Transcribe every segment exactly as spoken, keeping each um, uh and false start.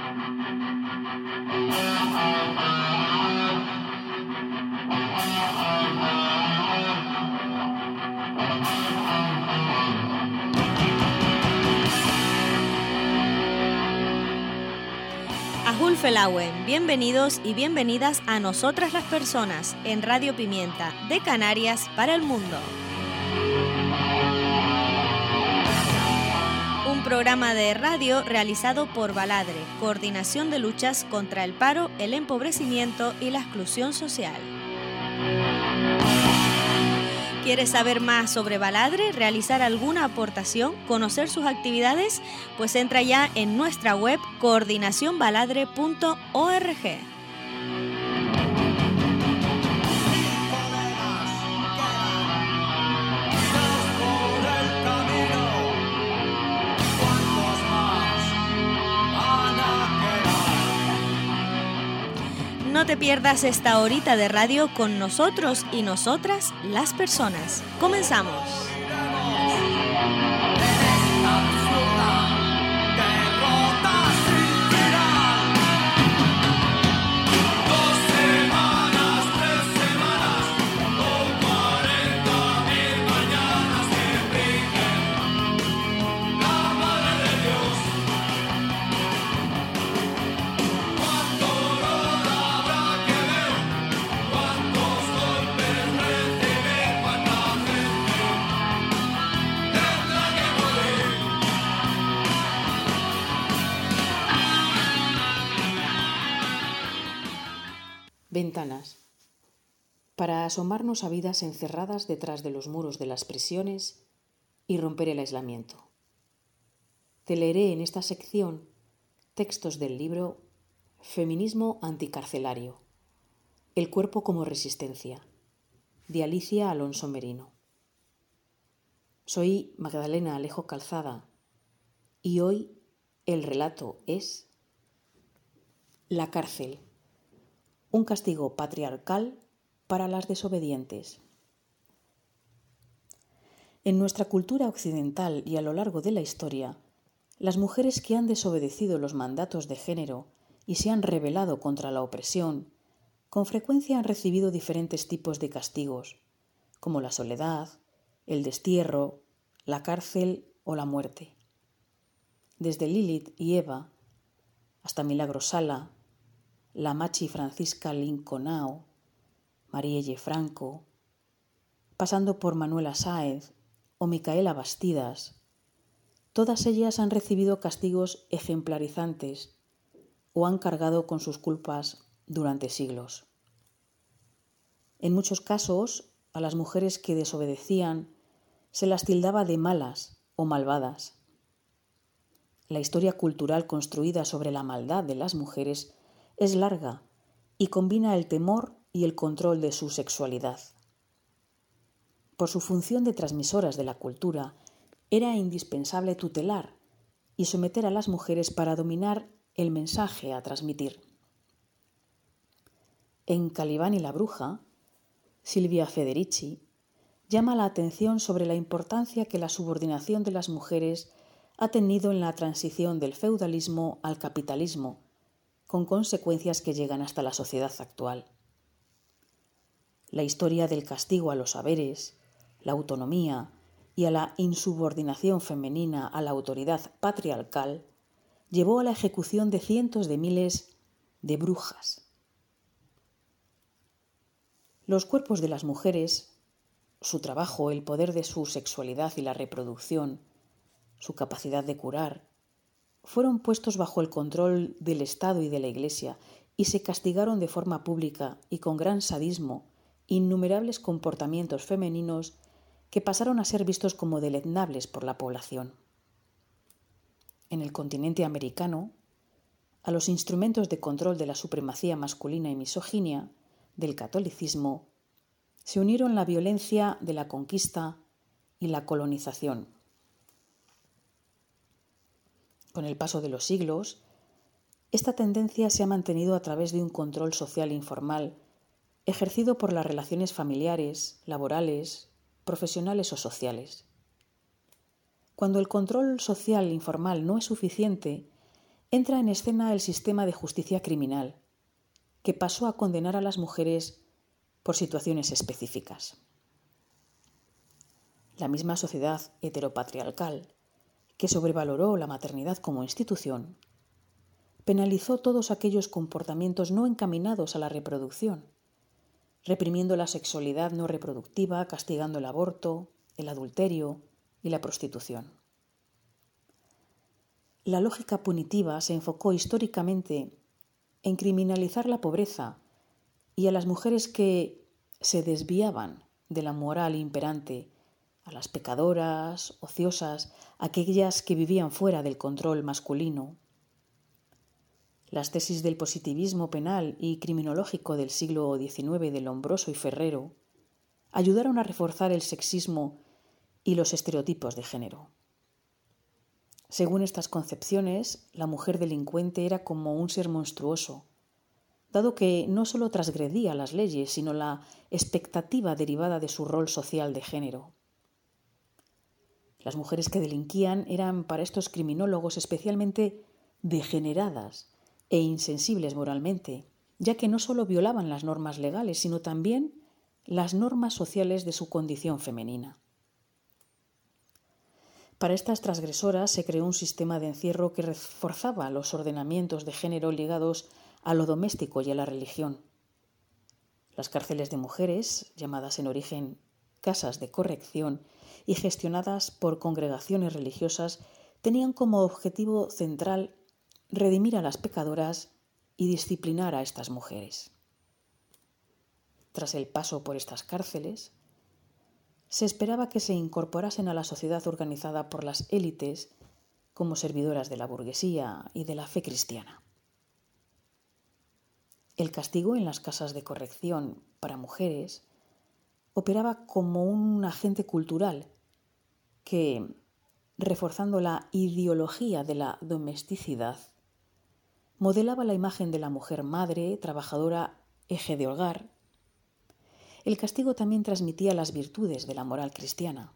Felauen, bienvenidos y bienvenidas a Nosotras las Personas en Radio Pimienta de Canarias para el mundo. Un programa de radio realizado por Baladre, Coordinación de Luchas contra el Paro, el Empobrecimiento y la Exclusión Social. ¿Quieres saber más sobre Baladre, realizar alguna aportación, conocer sus actividades? Pues entra ya en nuestra web coordinación baladre punto org. No te pierdas esta horita de radio con nosotros y nosotras, las personas. ¡Comenzamos! Ventanas. Para asomarnos a vidas encerradas detrás de los muros de las prisiones y romper el aislamiento. Te leeré en esta sección textos del libro Feminismo anticarcelario. El cuerpo como resistencia, de Alicia Alonso Merino. Soy Magdalena Alejo Calzada y hoy el relato es La cárcel. Un castigo patriarcal para las desobedientes. En nuestra cultura occidental y a lo largo de la historia, las mujeres que han desobedecido los mandatos de género y se han rebelado contra la opresión, con frecuencia han recibido diferentes tipos de castigos, como la soledad, el destierro, la cárcel o la muerte. Desde Lilith y Eva hasta Milagro Sala, la Machi Francisca Linconao, Marielle Franco, pasando por Manuela Sáez o Micaela Bastidas, todas ellas han recibido castigos ejemplarizantes o han cargado con sus culpas durante siglos. En muchos casos, a las mujeres que desobedecían se las tildaba de malas o malvadas. La historia cultural construida sobre la maldad de las mujeres es larga y combina el temor y el control de su sexualidad. Por su función de transmisoras de la cultura, era indispensable tutelar y someter a las mujeres para dominar el mensaje a transmitir. En Calibán y la bruja, Silvia Federici llama la atención sobre la importancia que la subordinación de las mujeres ha tenido en la transición del feudalismo al capitalismo, con consecuencias que llegan hasta la sociedad actual. La historia del castigo a los saberes, la autonomía y a la insubordinación femenina a la autoridad patriarcal llevó a la ejecución de cientos de miles de brujas. Los cuerpos de las mujeres, su trabajo, el poder de su sexualidad y la reproducción, su capacidad de curar, fueron puestos bajo el control del Estado y de la Iglesia y se castigaron de forma pública y con gran sadismo innumerables comportamientos femeninos que pasaron a ser vistos como deleznables por la población. En el continente americano, a los instrumentos de control de la supremacía masculina y misoginia del catolicismo se unieron la violencia de la conquista y la colonización. Con el paso de los siglos, esta tendencia se ha mantenido a través de un control social informal ejercido por las relaciones familiares, laborales, profesionales o sociales. Cuando el control social informal no es suficiente, entra en escena el sistema de justicia criminal, que pasó a condenar a las mujeres por situaciones específicas. La misma sociedad heteropatriarcal, que sobrevaloró la maternidad como institución, penalizó todos aquellos comportamientos no encaminados a la reproducción, reprimiendo la sexualidad no reproductiva, castigando el aborto, el adulterio y la prostitución. La lógica punitiva se enfocó históricamente en criminalizar la pobreza y a las mujeres que se desviaban de la moral imperante, a las pecadoras, ociosas, aquellas que vivían fuera del control masculino. Las tesis del positivismo penal y criminológico del siglo diecinueve de Lombroso y Ferrero ayudaron a reforzar el sexismo y los estereotipos de género. Según estas concepciones, la mujer delincuente era como un ser monstruoso, dado que no solo transgredía las leyes, sino la expectativa derivada de su rol social de género. Las mujeres que delinquían eran para estos criminólogos especialmente degeneradas e insensibles moralmente, ya que no solo violaban las normas legales, sino también las normas sociales de su condición femenina. Para estas transgresoras se creó un sistema de encierro que reforzaba los ordenamientos de género ligados a lo doméstico y a la religión. Las cárceles de mujeres, llamadas en origen casas de corrección y gestionadas por congregaciones religiosas, tenían como objetivo central redimir a las pecadoras y disciplinar a estas mujeres. Tras el paso por estas cárceles, se esperaba que se incorporasen a la sociedad organizada por las élites como servidoras de la burguesía y de la fe cristiana. El castigo en las casas de corrección para mujeres operaba como un agente cultural que, reforzando la ideología de la domesticidad, modelaba la imagen de la mujer madre, trabajadora, eje de hogar. El castigo también transmitía las virtudes de la moral cristiana.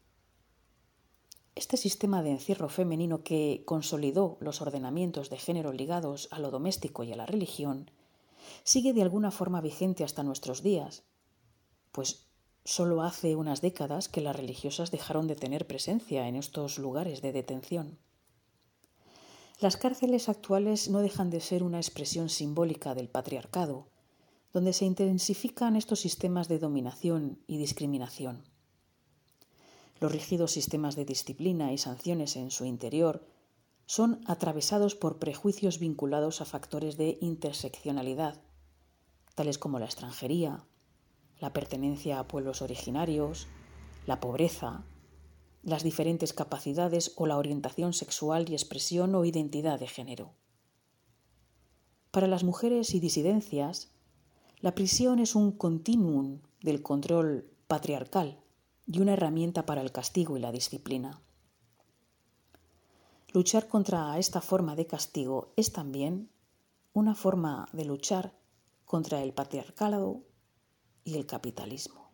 Este sistema de encierro femenino que consolidó los ordenamientos de género ligados a lo doméstico y a la religión sigue de alguna forma vigente hasta nuestros días, pues solo hace unas décadas que las religiosas dejaron de tener presencia en estos lugares de detención. Las cárceles actuales no dejan de ser una expresión simbólica del patriarcado, donde se intensifican estos sistemas de dominación y discriminación. Los rígidos sistemas de disciplina y sanciones en su interior son atravesados por prejuicios vinculados a factores de interseccionalidad, tales como la extranjería, la pertenencia a pueblos originarios, la pobreza, las diferentes capacidades o la orientación sexual y expresión o identidad de género. Para las mujeres y disidencias, la prisión es un continuum del control patriarcal y una herramienta para el castigo y la disciplina. Luchar contra esta forma de castigo es también una forma de luchar contra el patriarcado y el capitalismo.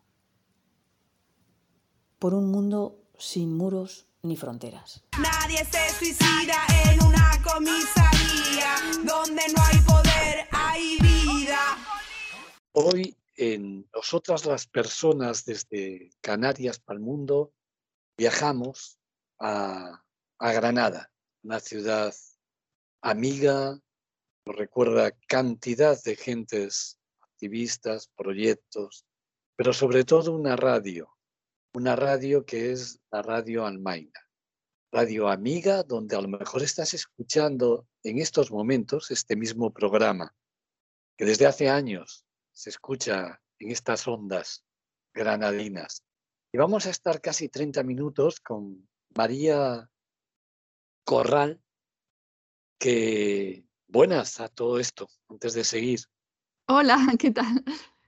Por un mundo sin muros ni fronteras. Nadie se suicida en una comisaría donde no hay poder, hay vida. Hoy en Nosotras las Personas desde Canarias para el mundo viajamos a, a Granada, una ciudad amiga, nos recuerda cantidad de gentes, activistas, proyectos, pero sobre todo una radio. Una radio que es la Radio Almaina, radio amiga, donde a lo mejor estás escuchando en estos momentos este mismo programa, que desde hace años se escucha en estas ondas granadinas. Y vamos a estar casi treinta minutos con María Corral, que buenas a todo esto, antes de seguir. Hola, ¿qué tal?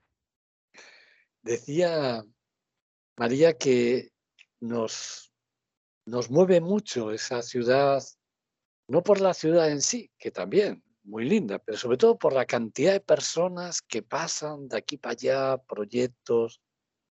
Decía María que nos, nos mueve mucho esa ciudad, no por la ciudad en sí, que también, muy linda, pero sobre todo por la cantidad de personas que pasan de aquí para allá, proyectos.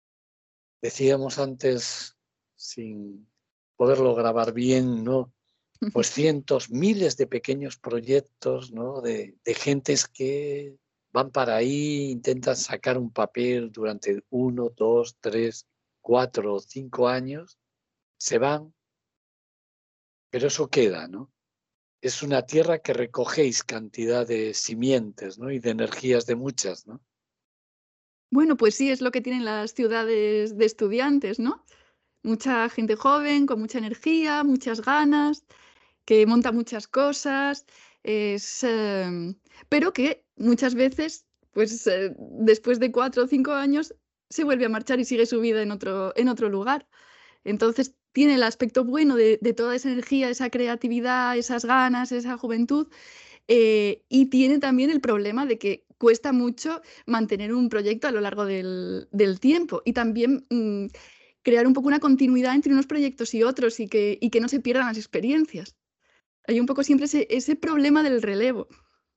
Decíamos antes, sin poderlo grabar bien, ¿no? pues cientos, miles de pequeños proyectos, ¿no? de, de gentes que van para ahí, intentan sacar un papel durante uno, dos, tres, cuatro o cinco años, se van, pero eso queda, ¿no? Es una tierra que recogéis cantidad de simientes, ¿no? Y de energías de muchas, ¿no? Bueno, pues sí, es lo que tienen las ciudades de estudiantes, ¿no? Mucha gente joven, con mucha energía, muchas ganas, que monta muchas cosas, es, em, pero que muchas veces, pues eh, después de cuatro o cinco años, se vuelve a marchar y sigue su vida en otro, en otro lugar. Entonces tiene el aspecto bueno de, de toda esa energía, esa creatividad, esas ganas, esa juventud, eh, y tiene también el problema de que cuesta mucho mantener un proyecto a lo largo del, del tiempo y también mm, crear un poco una continuidad entre unos proyectos y otros y que, y que no se pierdan las experiencias. Hay un poco siempre ese, ese problema del relevo.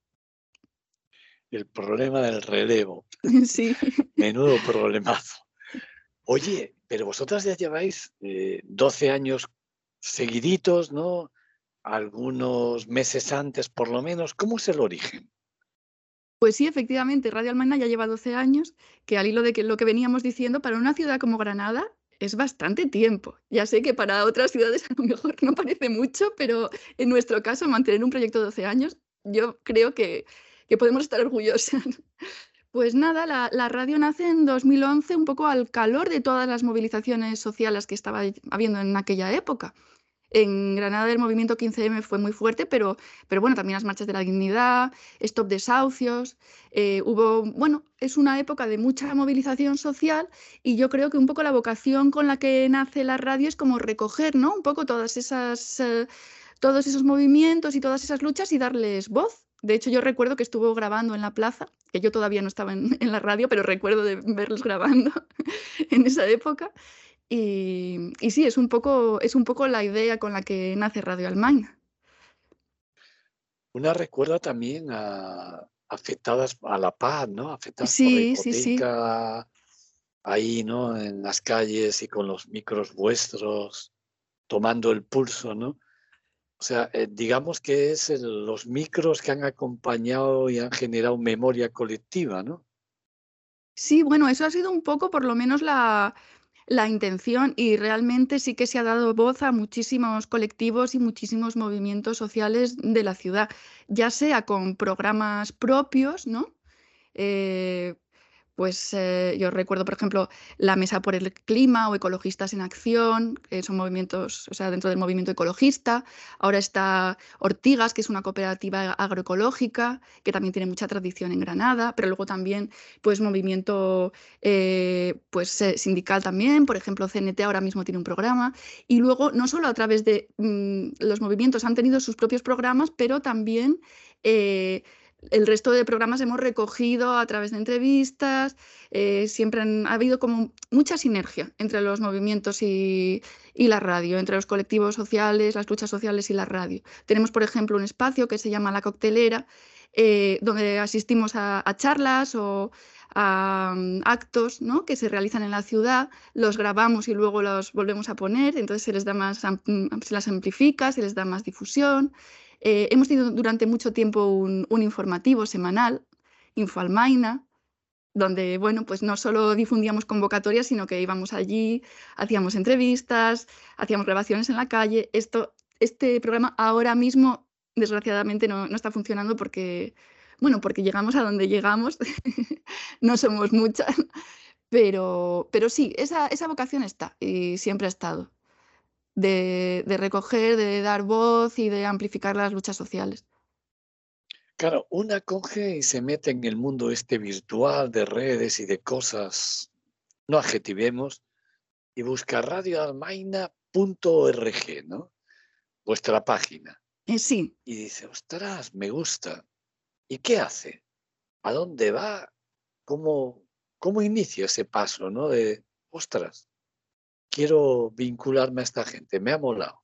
El problema del relevo. Sí. Menudo problemazo. Oye, pero vosotras ya lleváis eh, doce años seguiditos, ¿no? Algunos meses antes, por lo menos. ¿Cómo es el origen? Pues sí, efectivamente, Radio Almaina ya lleva doce años, que al hilo de que lo que veníamos diciendo, para una ciudad como Granada es bastante tiempo. Ya sé que para otras ciudades a lo mejor no parece mucho, pero en nuestro caso, mantener un proyecto de doce años, yo creo que, que podemos estar orgullosas. Pues nada, la, la radio nace en dos mil once un poco al calor de todas las movilizaciones sociales que estaba habiendo en aquella época. En Granada el movimiento quince eme fue muy fuerte, pero, pero bueno, también las marchas de la dignidad, Stop Desahucios, eh, hubo, bueno, es una época de mucha movilización social y yo creo que un poco la vocación con la que nace la radio es como recoger, ¿no? Un poco todas esas, eh, todos esos movimientos y todas esas luchas y darles voz. De hecho, yo recuerdo que estuvo grabando en la plaza, que yo todavía no estaba en, en la radio, pero recuerdo de verlos grabando en esa época. Y, y sí, es un poco, es un poco la idea con la que nace Radio Almaina. Una recuerda también a afectadas a la paz, ¿no? Afectadas por la Sí, sí, sí. hipoteca, ahí, ¿no? En las calles y con los micros vuestros, tomando el pulso, ¿no? O sea, eh, digamos que es el- los micros que han acompañado y han generado memoria colectiva, ¿no? Sí, bueno, eso ha sido un poco por lo menos la, la intención y realmente sí que se ha dado voz a muchísimos colectivos y muchísimos movimientos sociales de la ciudad, ya sea con programas propios, ¿no? Eh, Pues eh, yo recuerdo, por ejemplo, la Mesa por el Clima o Ecologistas en Acción, que son movimientos, o sea, dentro del movimiento ecologista. Ahora está Ortigas, que es una cooperativa agroecológica, que también tiene mucha tradición en Granada, pero luego también, pues, movimiento eh, pues, eh, sindical también, por ejemplo, C N T ahora mismo tiene un programa. Y luego, no solo a través de mm, los movimientos han tenido sus propios programas, pero también... eh, el resto de programas hemos recogido a través de entrevistas, eh, siempre han, ha habido como mucha sinergia entre los movimientos y, y la radio, entre los colectivos sociales, las luchas sociales y la radio. Tenemos, por ejemplo, un espacio que se llama La Coctelera, eh, donde asistimos a, a charlas o a um, actos, ¿no?, que se realizan en la ciudad, los grabamos y luego los volvemos a poner, entonces se les da más, se las amplifica, se les da más difusión. Eh, hemos tenido durante mucho tiempo un, un informativo semanal, Info Almaina, donde, bueno, pues no solo difundíamos convocatorias, sino que íbamos allí, hacíamos entrevistas, hacíamos grabaciones en la calle. Esto, este programa ahora mismo, desgraciadamente, no, no está funcionando porque, bueno, porque llegamos a donde llegamos, no somos muchas, pero, pero sí, esa, esa vocación está y siempre ha estado de, de recoger, de dar voz y de amplificar las luchas sociales. Claro, una coge y se mete en el mundo este virtual de redes y de cosas, no adjetivemos, y busca radio almaina punto org, ¿no? Vuestra página. Eh, sí, Y dice, ostras, me gusta. ¿Y qué hace? ¿A dónde va? ¿Cómo, cómo inicia ese paso, ¿no? De, ostras, quiero vincularme a esta gente, me ha molado.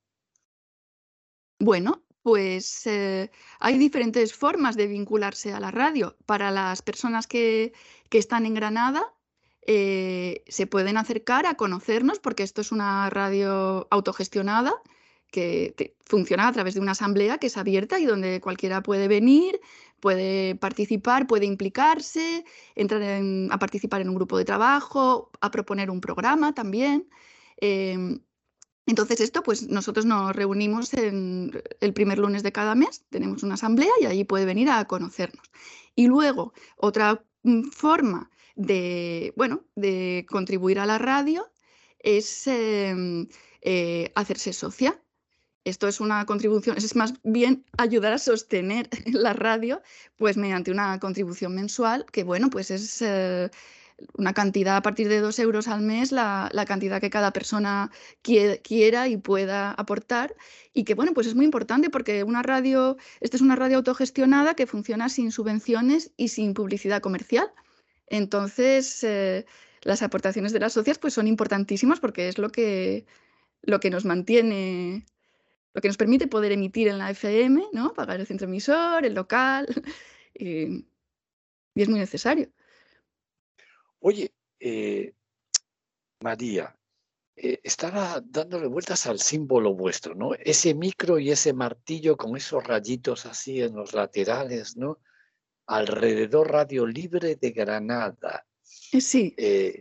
bueno, pues eh, hay diferentes formas de vincularse a la radio. Para las personas que, que están en Granada, eh, se pueden acercar a conocernos porque esto es una radio autogestionada que te- funciona a través de una asamblea que es abierta y donde cualquiera puede venir, puede participar, puede implicarse, entrar en- a participar en un grupo de trabajo, a proponer un programa también. Em, entonces esto, pues nosotros nos reunimos en el primer lunes de cada mes, tenemos una asamblea y allí puede venir a conocernos. Y luego, otra mm, forma de, bueno, de contribuir a la radio es em, eh, hacerse socia. Esto es una contribución, es más bien ayudar a sostener la radio, pues mediante una contribución mensual, que bueno, pues es eh, una cantidad a partir de dos euros al mes, la, la cantidad que cada persona quie- quiera y pueda aportar, y que bueno, pues es muy importante porque una radio, esta es una radio autogestionada que funciona sin subvenciones y sin publicidad comercial. Entonces, eh, las aportaciones de las socias pues son importantísimas porque es lo que, lo que nos mantiene, lo que nos permite poder emitir en la F M, ¿no? Pagar el centro emisor, el local, y, y es muy necesario. Oye, eh, María, eh, estaba dándole vueltas al símbolo vuestro, ¿no? Ese micro y ese martillo con esos rayitos así en los laterales, ¿no? Alrededor Radio Libre de Granada. Eh, Sí, Eh,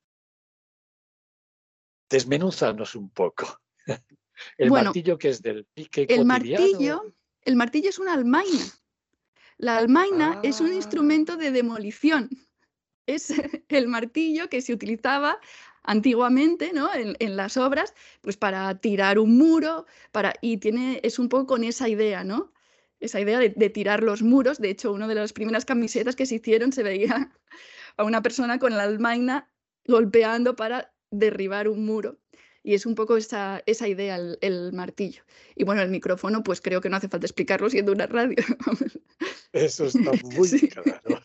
desmenúzanos un poco. El bueno, martillo que es del pique el cotidiano. martillo, el martillo es una almaina. La almaina es un Ah, instrumento de demolición. Es el martillo que se utilizaba antiguamente, ¿no? en, en las obras, pues para tirar un muro, para, y tiene, es un poco con esa idea, ¿no? Esa idea de, de tirar los muros. De hecho, una de las primeras camisetas que se hicieron se veía a una persona con la almaina golpeando para derribar un muro. Y es un poco esa, esa idea, el, el martillo. Y bueno, el micrófono, pues creo que no hace falta explicarlo siendo una radio. eso está muy Sí. claro.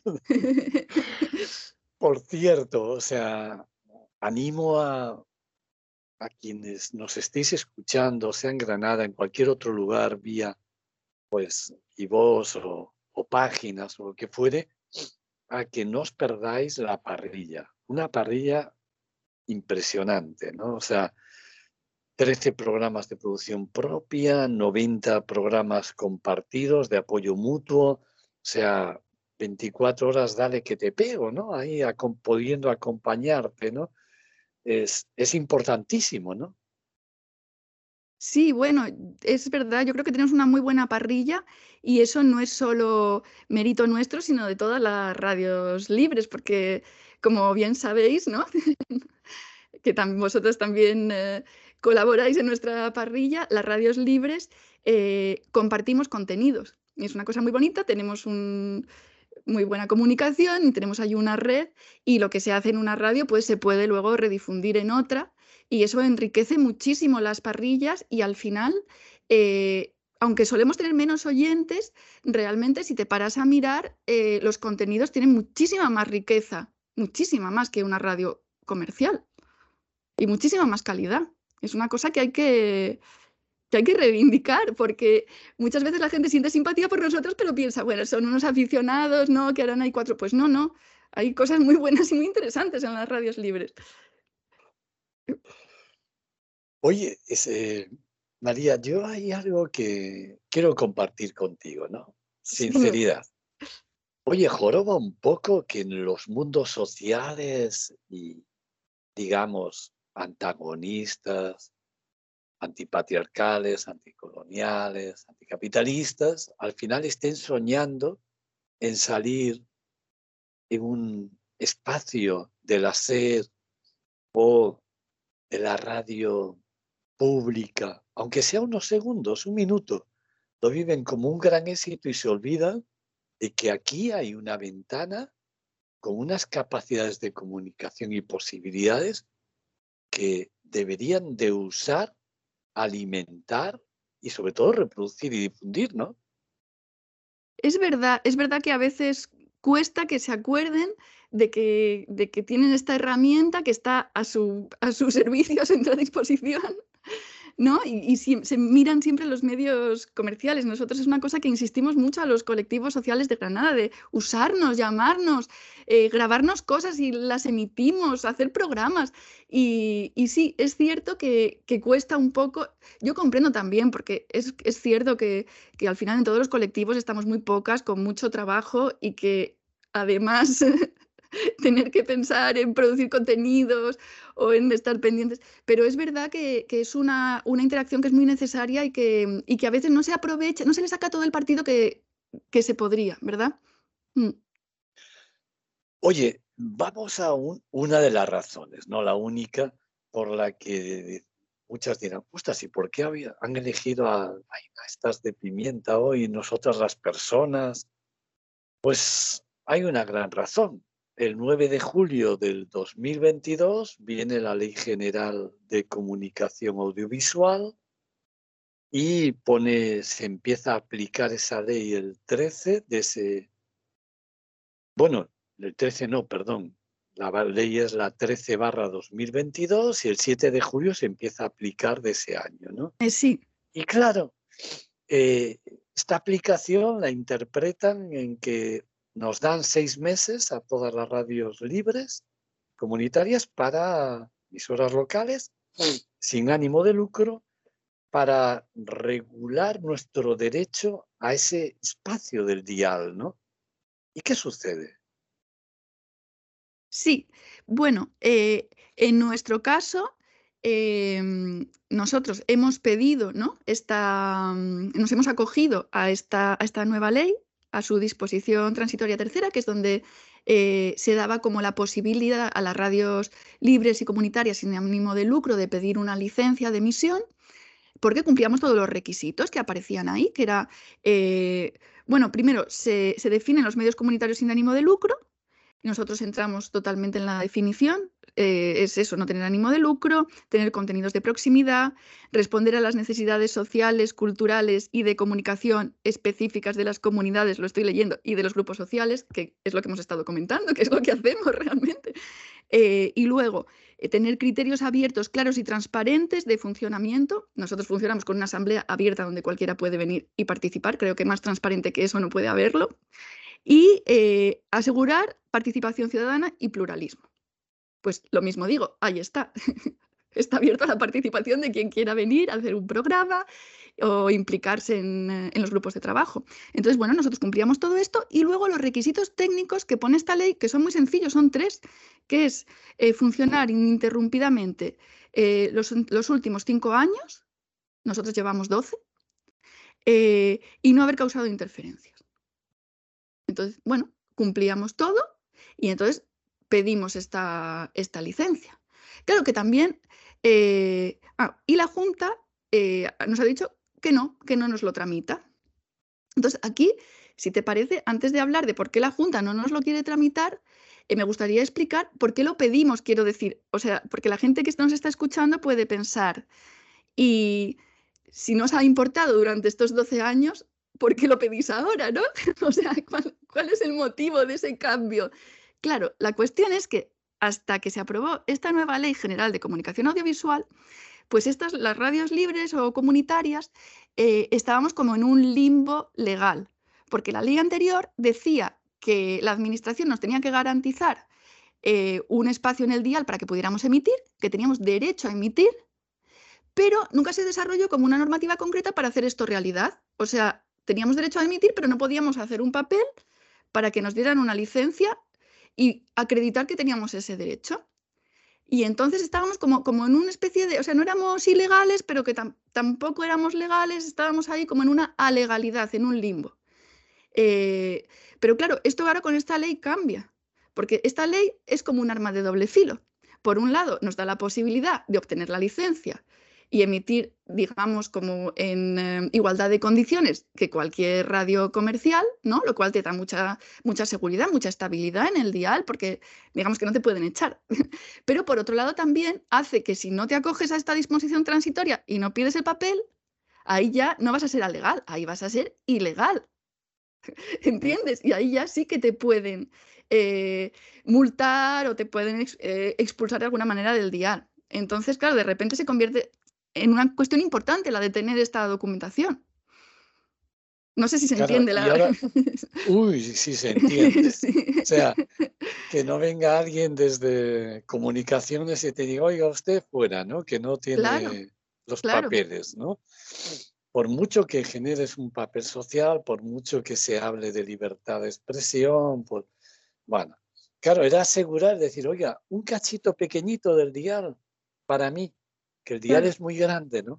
Por cierto, o sea, animo a, a quienes nos estéis escuchando, sea en Granada, en cualquier otro lugar, vía pues iVoox o, o páginas o lo que fuere, a que no os perdáis la parrilla. Una parrilla impresionante, ¿no? O sea, trece programas de producción propia, noventa programas compartidos de apoyo mutuo, o sea, veinticuatro horas dale que te pego, ¿no? Ahí acom- pudiendo acompañarte, ¿no? Es, es importantísimo, ¿no? Sí, bueno, es verdad, yo creo que tenemos una muy buena parrilla y eso no es solo mérito nuestro, sino de todas las radios libres, porque como bien sabéis, ¿no? que tam- vosotros también eh, colaboráis en nuestra parrilla, las radios libres eh, compartimos contenidos. Y es una cosa muy bonita, tenemos un, muy buena comunicación, y tenemos ahí una red y lo que se hace en una radio pues se puede luego redifundir en otra y eso enriquece muchísimo las parrillas y al final, eh, aunque solemos tener menos oyentes, realmente si te paras a mirar, eh, los contenidos tienen muchísima más riqueza, muchísima más que una radio comercial y muchísima más calidad. Es una cosa que hay que, que hay que reivindicar, porque muchas veces la gente siente simpatía por nosotros, pero piensa, bueno, son unos aficionados, ¿no? Que harán ahí cuatro. Pues no, no. Hay cosas muy buenas y muy interesantes en las radios libres. Oye, ese, María, yo hay algo que quiero compartir contigo, ¿no? Sí, Sinceridad. Oye, joroba un poco que en los mundos sociales y, digamos, antagonistas, antipatriarcales, anticoloniales, anticapitalistas, al final estén soñando en salir en un espacio de la SER o de la radio pública, aunque sea unos segundos, un minuto, lo viven como un gran éxito y se olvidan de que aquí hay una ventana con unas capacidades de comunicación y posibilidades que deberían de usar, alimentar y sobre todo reproducir y difundir, ¿no? es verdad, es verdad que a veces cuesta que se acuerden de que, de que tienen esta herramienta que está a su, a su servicio, a su entera disposición. ¿no? Y, y si- se miran siempre los medios comerciales. Nosotros es una cosa que insistimos mucho a los colectivos sociales de Granada, de usarnos, llamarnos, eh, grabarnos cosas y las emitimos, hacer programas. Y, y sí, es cierto que, que cuesta un poco. Yo comprendo también, porque es, es cierto que, que al final en todos los colectivos estamos muy pocas, con mucho trabajo y que además tener que pensar en producir contenidos o en estar pendientes. Pero es verdad que, que es una, una interacción que es muy necesaria y que, y que a veces no se aprovecha, no se le saca todo el partido que, que se podría, ¿verdad? Mm. Oye, vamos a un- una de las razones, no la única, por la que muchas dirán, ostras, ¿y por qué había- han elegido a, ay, a estas de pimienta hoy, nosotras las personas? Pues hay una gran razón. El nueve de julio del dos mil veintidós viene la Ley General de Comunicación Audiovisual y pone, se empieza a aplicar esa ley el trece de ese, bueno, el trece no, perdón, la va- ley es la trece barra dos mil veintidós y el siete de julio se empieza a aplicar de ese año, ¿no? Eh, sí, Y claro, eh, esta aplicación la interpretan en que nos dan seis meses a todas las radios libres comunitarias para emisoras locales sin ánimo de lucro para regular nuestro derecho a ese espacio del dial, ¿no? ¿Y qué sucede? sí. Bueno, eh, en nuestro caso, em, nosotros hemos pedido, ¿no? Esta, mm, nos hemos acogido a esta, a esta nueva ley, a su disposición transitoria tercera, que es donde eh, se daba como la posibilidad a las radios libres y comunitarias sin ánimo de lucro de pedir una licencia de emisión, porque cumplíamos todos los requisitos que aparecían ahí, que era, eh, bueno, primero se, se definen los medios comunitarios sin ánimo de lucro. Nosotros entramos totalmente en la definición. Eh, es eso, no tener ánimo de lucro, tener contenidos de proximidad, responder a las necesidades sociales, culturales y de comunicación específicas de las comunidades, lo estoy leyendo, y de los grupos sociales, que es lo que hemos estado comentando, que es lo que hacemos realmente. Eh, y luego, eh, tener criterios abiertos, claros y transparentes de funcionamiento. Nosotros funcionamos con una asamblea abierta donde cualquiera puede venir y participar. Creo que más transparente que eso no puede haberlo. Y eh, asegurar participación ciudadana y pluralismo. Pues lo mismo digo, ahí está. Está abierto a la participación de quien quiera venir a hacer un programa o implicarse en, eh, en los grupos de trabajo. Entonces, bueno, nosotros cumplíamos todo esto y luego los requisitos técnicos que pone esta ley, que son muy sencillos, son tres, que es eh, funcionar ininterrumpidamente eh, los, los últimos cinco años, nosotros llevamos doce, eh, y no haber causado interferencias. Entonces, bueno, cumplíamos todo y entonces pedimos esta, esta licencia. Claro que también, eh, ah, y la Junta eh, nos ha dicho que no, que no nos lo tramita. Entonces, aquí, si te parece, antes de hablar de por qué la Junta no nos lo quiere tramitar, eh, me gustaría explicar por qué lo pedimos, quiero decir. O sea, porque la gente que nos está escuchando puede pensar, y si no os ha importado durante estos doce años, ¿por qué lo pedís ahora, no? O sea, ¿cuál, cuál es el motivo de ese cambio? Claro, la cuestión es que hasta que se aprobó esta nueva Ley General de Comunicación Audiovisual, pues estas, las radios libres o comunitarias, eh, estábamos como en un limbo legal, porque la ley anterior decía que la administración nos tenía que garantizar eh, un espacio en el dial para que pudiéramos emitir, que teníamos derecho a emitir, pero nunca se desarrolló como una normativa concreta para hacer esto realidad. O sea, teníamos derecho a emitir, pero no podíamos hacer un papel para que nos dieran una licencia y acreditar que teníamos ese derecho. Y entonces estábamos como, como en una especie de, o sea, no éramos ilegales, pero que tam, tampoco éramos legales, estábamos ahí como en una alegalidad, en un limbo. Eh, pero claro, esto ahora con esta ley cambia, porque esta ley es como un arma de doble filo. Por un lado, nos da la posibilidad de obtener la licencia y emitir, digamos, como en eh, igualdad de condiciones que cualquier radio comercial, ¿no? Lo cual te da mucha, mucha seguridad, mucha estabilidad en el dial, porque digamos que no te pueden echar. Pero por otro lado también hace que si no te acoges a esta disposición transitoria y no pides el papel, ahí ya no vas a ser alegal, ahí vas a ser ilegal. ¿Entiendes? Y ahí ya sí que te pueden eh, multar o te pueden ex, eh, expulsar de alguna manera del dial. Entonces, claro, de repente se convierte en una cuestión importante, la de tener esta documentación. No sé si se Claro, entiende y la... ahora, uy, sí se entiende. Sí. O sea, que no venga alguien desde comunicaciones y te diga, oiga, usted fuera, ¿no? Que no Claro, tiene los claro. papeles, ¿no? Por mucho que generes un papel social, por mucho que se hable de libertad de expresión, por... bueno, claro, era asegurar, decir, oiga, un cachito pequeñito del dial para mí, que el dial Claro. es muy grande, ¿no?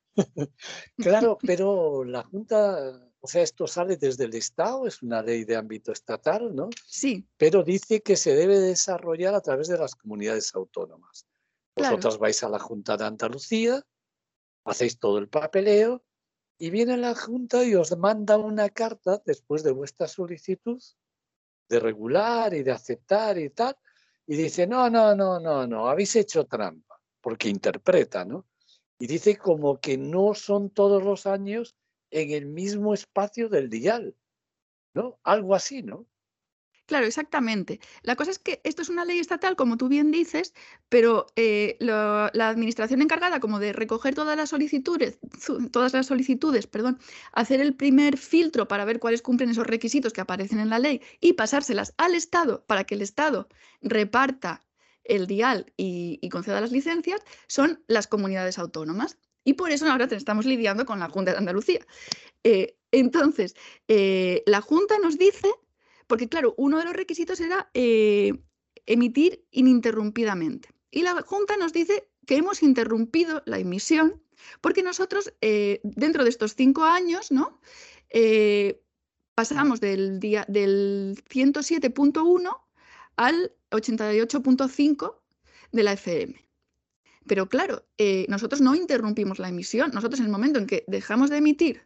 Claro, pero la Junta, o sea, esto sale desde el Estado, es una ley de ámbito estatal, ¿no? Sí, Pero dice que se debe desarrollar a través de las comunidades autónomas. claro. Vosotras vais a la Junta de Andalucía, hacéis todo el papeleo y viene la Junta y os manda una carta después de vuestra solicitud de regular y de aceptar y tal, y dice, no, no, no, no, no, habéis hecho trampa, porque interpreta, ¿no? Y dice como que no son todos los años en el mismo espacio del dial, ¿no? Algo así, ¿no? Claro, exactamente. La cosa es que esto es una ley estatal, como tú bien dices, pero eh, lo- la administración encargada como de recoger todas las solicitudes, zu- todas las solicitudes, perdón, hacer el primer filtro para ver cuáles cumplen esos requisitos que aparecen en la ley y pasárselas al Estado para que el Estado reparta el dial y, y conceda las licencias, son las comunidades autónomas. Y por eso ahora te- estamos lidiando con la Junta de Andalucía. Eh, entonces, eh, la Junta nos dice, porque claro, uno de los requisitos era eh, emitir ininterrumpidamente. Y la Junta nos dice que hemos interrumpido la emisión porque nosotros, eh, dentro de estos cinco años, ¿no? Eh, pasamos del, día, del ciento siete punto uno al ochenta y ocho punto cinco de la F M. Pero claro, eh, nosotros no interrumpimos la emisión. Nosotros en el momento en que dejamos de emitir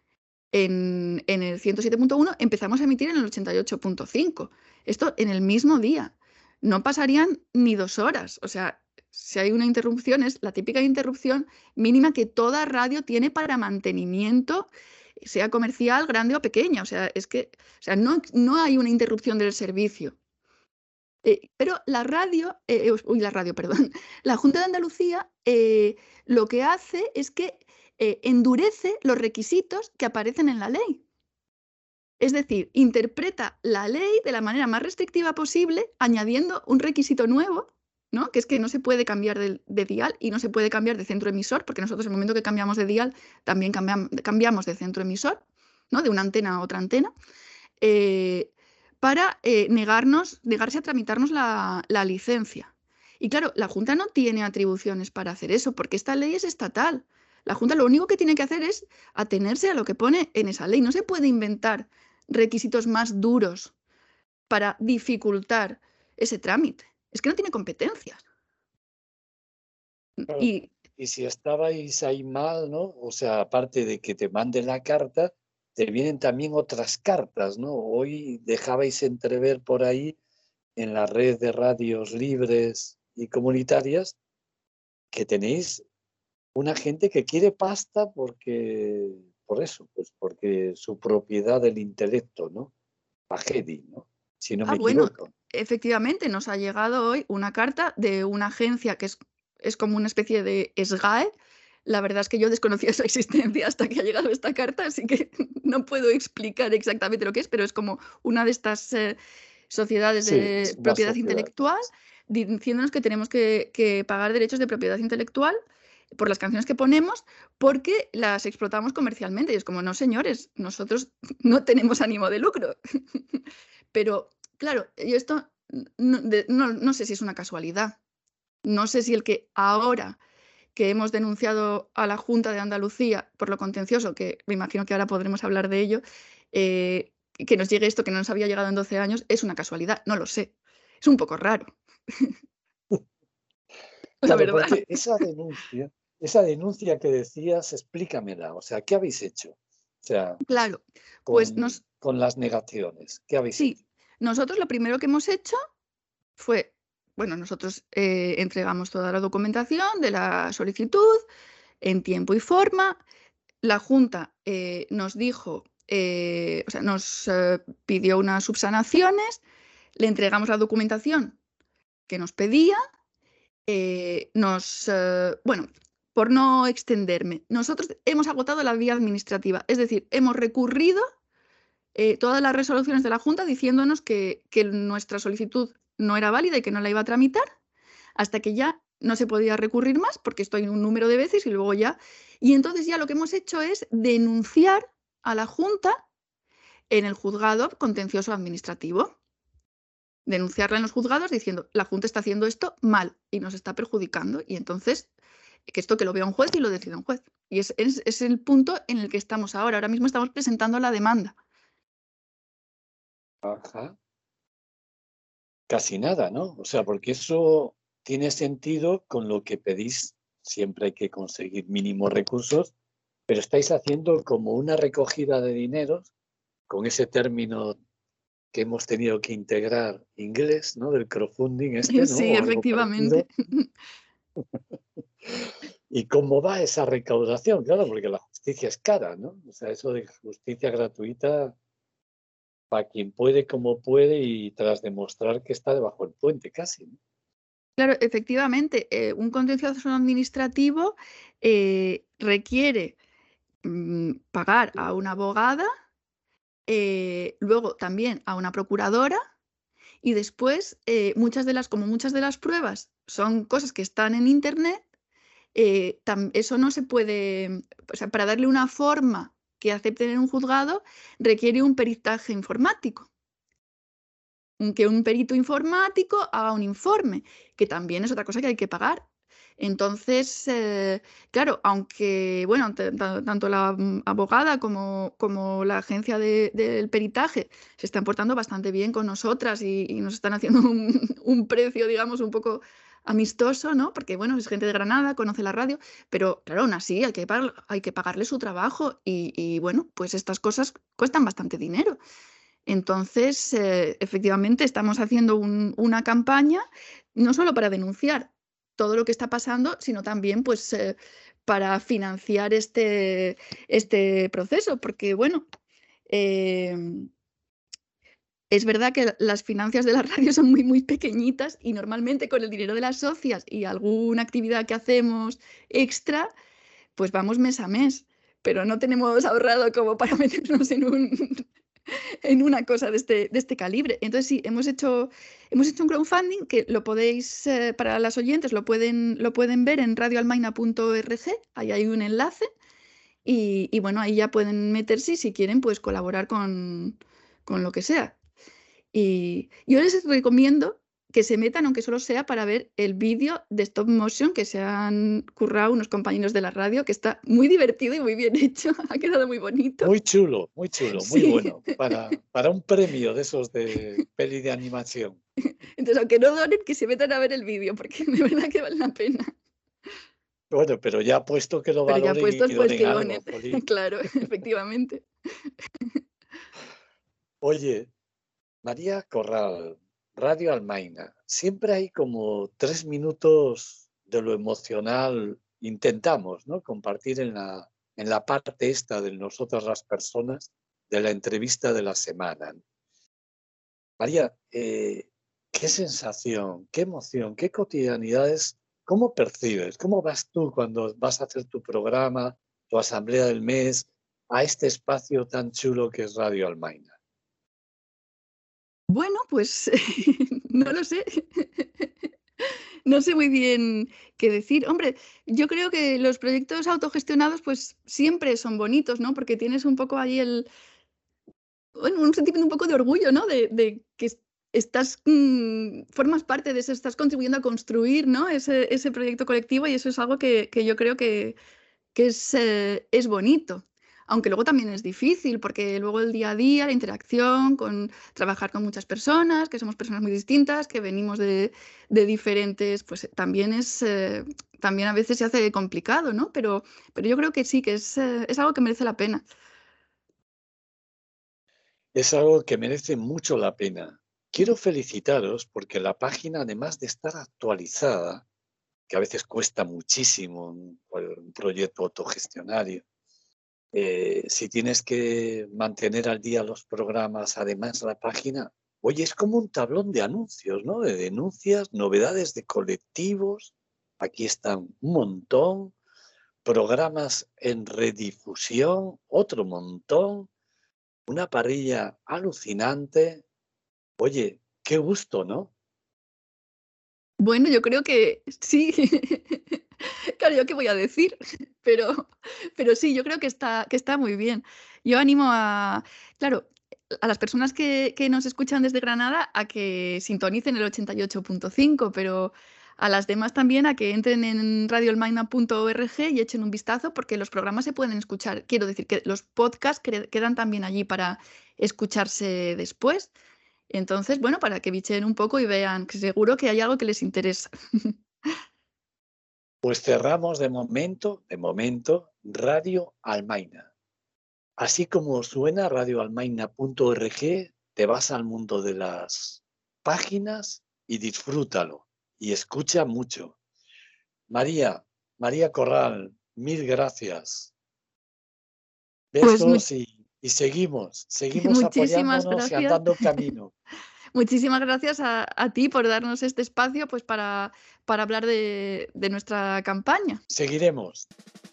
en, en el ciento siete punto uno, empezamos a emitir en el ochenta y ocho punto cinco. Esto en el mismo día. No pasarían ni dos horas. O sea, si hay una interrupción, es la típica interrupción mínima que toda radio tiene para mantenimiento, sea comercial, grande o pequeña. O sea, es que o sea, no, no hay una interrupción del servicio. Eh, pero la radio, eh, uy, la radio, perdón, la Junta de Andalucía eh, lo que hace es que eh, endurece los requisitos que aparecen en la ley. Es decir, interpreta la ley de la manera más restrictiva posible, añadiendo un requisito nuevo, ¿no? Que es que no se puede cambiar de, de dial y no se puede cambiar de centro emisor, porque nosotros en el momento que cambiamos de dial también cambiam, cambiamos de centro emisor, ¿no? De una antena a otra antena. Eh, para eh, negarnos, negarse a tramitarnos la, la licencia. Y claro, la Junta no tiene atribuciones para hacer eso, porque esta ley es estatal. La Junta lo único que tiene que hacer es atenerse a lo que pone en esa ley. No se puede inventar requisitos más duros para dificultar ese trámite. Es que no tiene competencias. Claro. Y, Y si estabais ahí mal, ¿no? O sea, aparte de que te manden la carta, te vienen también otras cartas, ¿no? Hoy dejabais entrever por ahí en la red de radios libres y comunitarias que tenéis una gente que quiere pasta porque, por eso, pues porque su propiedad del intelecto, ¿no? Pagedi, ¿no? Si no ah, me bueno, equivoco. efectivamente nos ha llegado hoy una carta de una agencia que es, es como una especie de SGAE. La verdad es que yo desconocía su existencia hasta que ha llegado esta carta, así que no puedo explicar exactamente lo que es, pero es como una de estas eh, sociedades Sí, de es una propiedad sociedad. intelectual diciéndonos que tenemos que, que pagar derechos de propiedad intelectual por las canciones que ponemos porque las explotamos comercialmente. Y es como, no, señores, nosotros no tenemos ánimo de lucro. Pero, claro, yo esto no, de- no, no sé si es una casualidad. No sé si el que ahora que hemos denunciado a la Junta de Andalucía por lo contencioso, que me imagino que ahora podremos hablar de ello, eh, que nos llegue esto que no nos había llegado en doce años, es una casualidad, no lo sé. Es un poco raro. La Claro, verdad. porque esa denuncia, esa denuncia que decías, explícamela. O sea, ¿qué habéis hecho? O sea, Claro, pues con, nos, con las negaciones, ¿qué habéis sí, hecho? nosotros lo primero que hemos hecho fue, bueno, nosotros eh, entregamos toda la documentación de la solicitud en tiempo y forma. La Junta eh, nos dijo, eh, o sea, nos eh, pidió unas subsanaciones, le entregamos la documentación que nos pedía, eh, nos, eh, bueno, por no extenderme, nosotros hemos agotado la vía administrativa, es decir, hemos recurrido eh, todas las resoluciones de la Junta diciéndonos que, que nuestra solicitud no era válida y que no la iba a tramitar, hasta que ya no se podía recurrir más, porque esto hay un número de veces y luego ya... Y entonces ya lo que hemos hecho es denunciar a la Junta en el juzgado contencioso administrativo. Denunciarla en los juzgados diciendo, la Junta está haciendo esto mal y nos está perjudicando. Y entonces, que esto que lo vea un juez y lo decida un juez. Y es, es, es el punto en el que estamos ahora. Ahora mismo estamos presentando la demanda. Ajá. Casi nada, ¿no? O sea, porque eso tiene sentido con lo que pedís. Siempre hay que conseguir mínimos recursos, pero estáis haciendo como una recogida de dineros con ese término que hemos tenido que integrar inglés, ¿no? Del crowdfunding este, ¿no? Sí, O algo efectivamente. parecido. ¿Y cómo va esa recaudación? Claro, porque la justicia es cara, ¿no? O sea, eso de justicia gratuita para quien puede como puede y tras demostrar que está debajo del puente casi, ¿no? Claro, efectivamente, eh, un contencioso administrativo eh, requiere mm, pagar a una abogada, eh, luego también a una procuradora y después eh, muchas de las, como muchas de las pruebas son cosas que están en internet, eh, tam- eso no se puede, o sea, para darle una forma que acepten en un juzgado requiere un peritaje informático. Que un perito informático haga un informe, que también es otra cosa que hay que pagar. Entonces, eh, claro, aunque, bueno, t- t- tanto la mm, abogada como, como la agencia de- del peritaje se están portando bastante bien con nosotras y, y nos están haciendo un, un precio, digamos, un poco amistoso, ¿no? Porque, bueno, es gente de Granada, conoce la radio, pero claro, aún así hay que, pagar- hay que pagarle su trabajo y, y, bueno, pues estas cosas cuestan bastante dinero. Entonces, eh, efectivamente, estamos haciendo un- una campaña no solo para denunciar todo lo que está pasando, sino también pues, eh, para financiar este, este proceso, porque bueno, em, es verdad que las finanzas de la radio son muy, muy pequeñitas y normalmente con el dinero de las socias y alguna actividad que hacemos extra, pues vamos mes a mes, pero no tenemos ahorrado como para meternos en un, en una cosa de este, de este calibre. Entonces sí, hemos hecho, hemos hecho un crowdfunding que lo podéis, eh, para las oyentes, lo pueden, lo pueden ver en radio almaina punto org, ahí hay un enlace y, y bueno, ahí ya pueden meterse y si quieren, pues colaborar con, con lo que sea. Y yo les recomiendo que se metan, aunque solo sea para ver el vídeo de stop motion que se han currado unos compañeros de la radio, que está muy divertido y muy bien hecho, ha quedado muy bonito. Muy chulo, muy chulo, muy Sí. bueno. Para, para un premio de esos de peli de animación. Entonces, aunque no donen, que se metan a ver el vídeo, porque de verdad que vale la pena. Bueno, pero ya puesto que lo Pero ya valoren y puestos, pues donen que algo, donen. jolín. Claro, efectivamente. Oye, María Corral, Radio Almaina, siempre hay como tres minutos de lo emocional, intentamos, ¿no? Compartir en la, en la parte esta de nosotras las personas de la entrevista de la semana. María, eh, ¿qué sensación, qué emoción, qué cotidianidades, cómo percibes, cómo vas tú cuando vas a hacer tu programa, tu asamblea del mes, a este espacio tan chulo que es Radio Almaina? Bueno, pues no lo sé. No sé muy bien qué decir. Hombre, yo creo que los proyectos autogestionados pues siempre son bonitos, ¿no? Porque tienes un poco ahí el, bueno, un sentimiento un poco de orgullo, ¿no? De, de que es- estás, mm, formas parte de eso, estás contribuyendo a construir, ¿no? Ese, ese proyecto colectivo y eso es algo que, que yo creo que, que es, eh, es bonito. Aunque luego también es difícil, porque luego el día a día, la interacción, con trabajar con muchas personas, que somos personas muy distintas, que venimos de, de diferentes, pues también es, eh, también a veces se hace complicado, ¿no? Pero, pero yo creo que sí, que es, eh, es algo que merece la pena. Es algo que merece mucho la pena. Quiero felicitaros porque la página, además de estar actualizada, que a veces cuesta muchísimo un, un proyecto autogestionario, eh, si tienes que mantener al día los programas, además la página, oye, es como un tablón de anuncios, ¿no? De denuncias, novedades de colectivos, aquí están un montón. programas en redifusión, otro montón, una parrilla alucinante. Oye, qué gusto, ¿no? Bueno, yo creo que sí. Claro, ¿yo qué voy a decir? Pero, pero sí, yo creo que está, que está muy bien. Yo animo a, claro, a las personas que, que nos escuchan desde Granada a que sintonicen el ochenta y ocho punto cinco, pero a las demás también a que entren en radio el maina punto org y echen un vistazo, porque los programas se pueden escuchar. Quiero decir que los podcasts cre- quedan también allí para escucharse después. Entonces, bueno, para que bichen un poco y vean que seguro que hay algo que les interesa. Pues cerramos de momento, de momento, Radio Almaina. Así como suena radio almaina punto org, te vas al mundo de las páginas y disfrútalo y escucha mucho. María, María Corral, mil gracias. Pues mu- Besos y, y seguimos, seguimos muchísimas apoyándonos y gracias. andando camino. Muchísimas gracias a, a ti por darnos este espacio, pues para, para hablar de, de nuestra campaña. Seguiremos.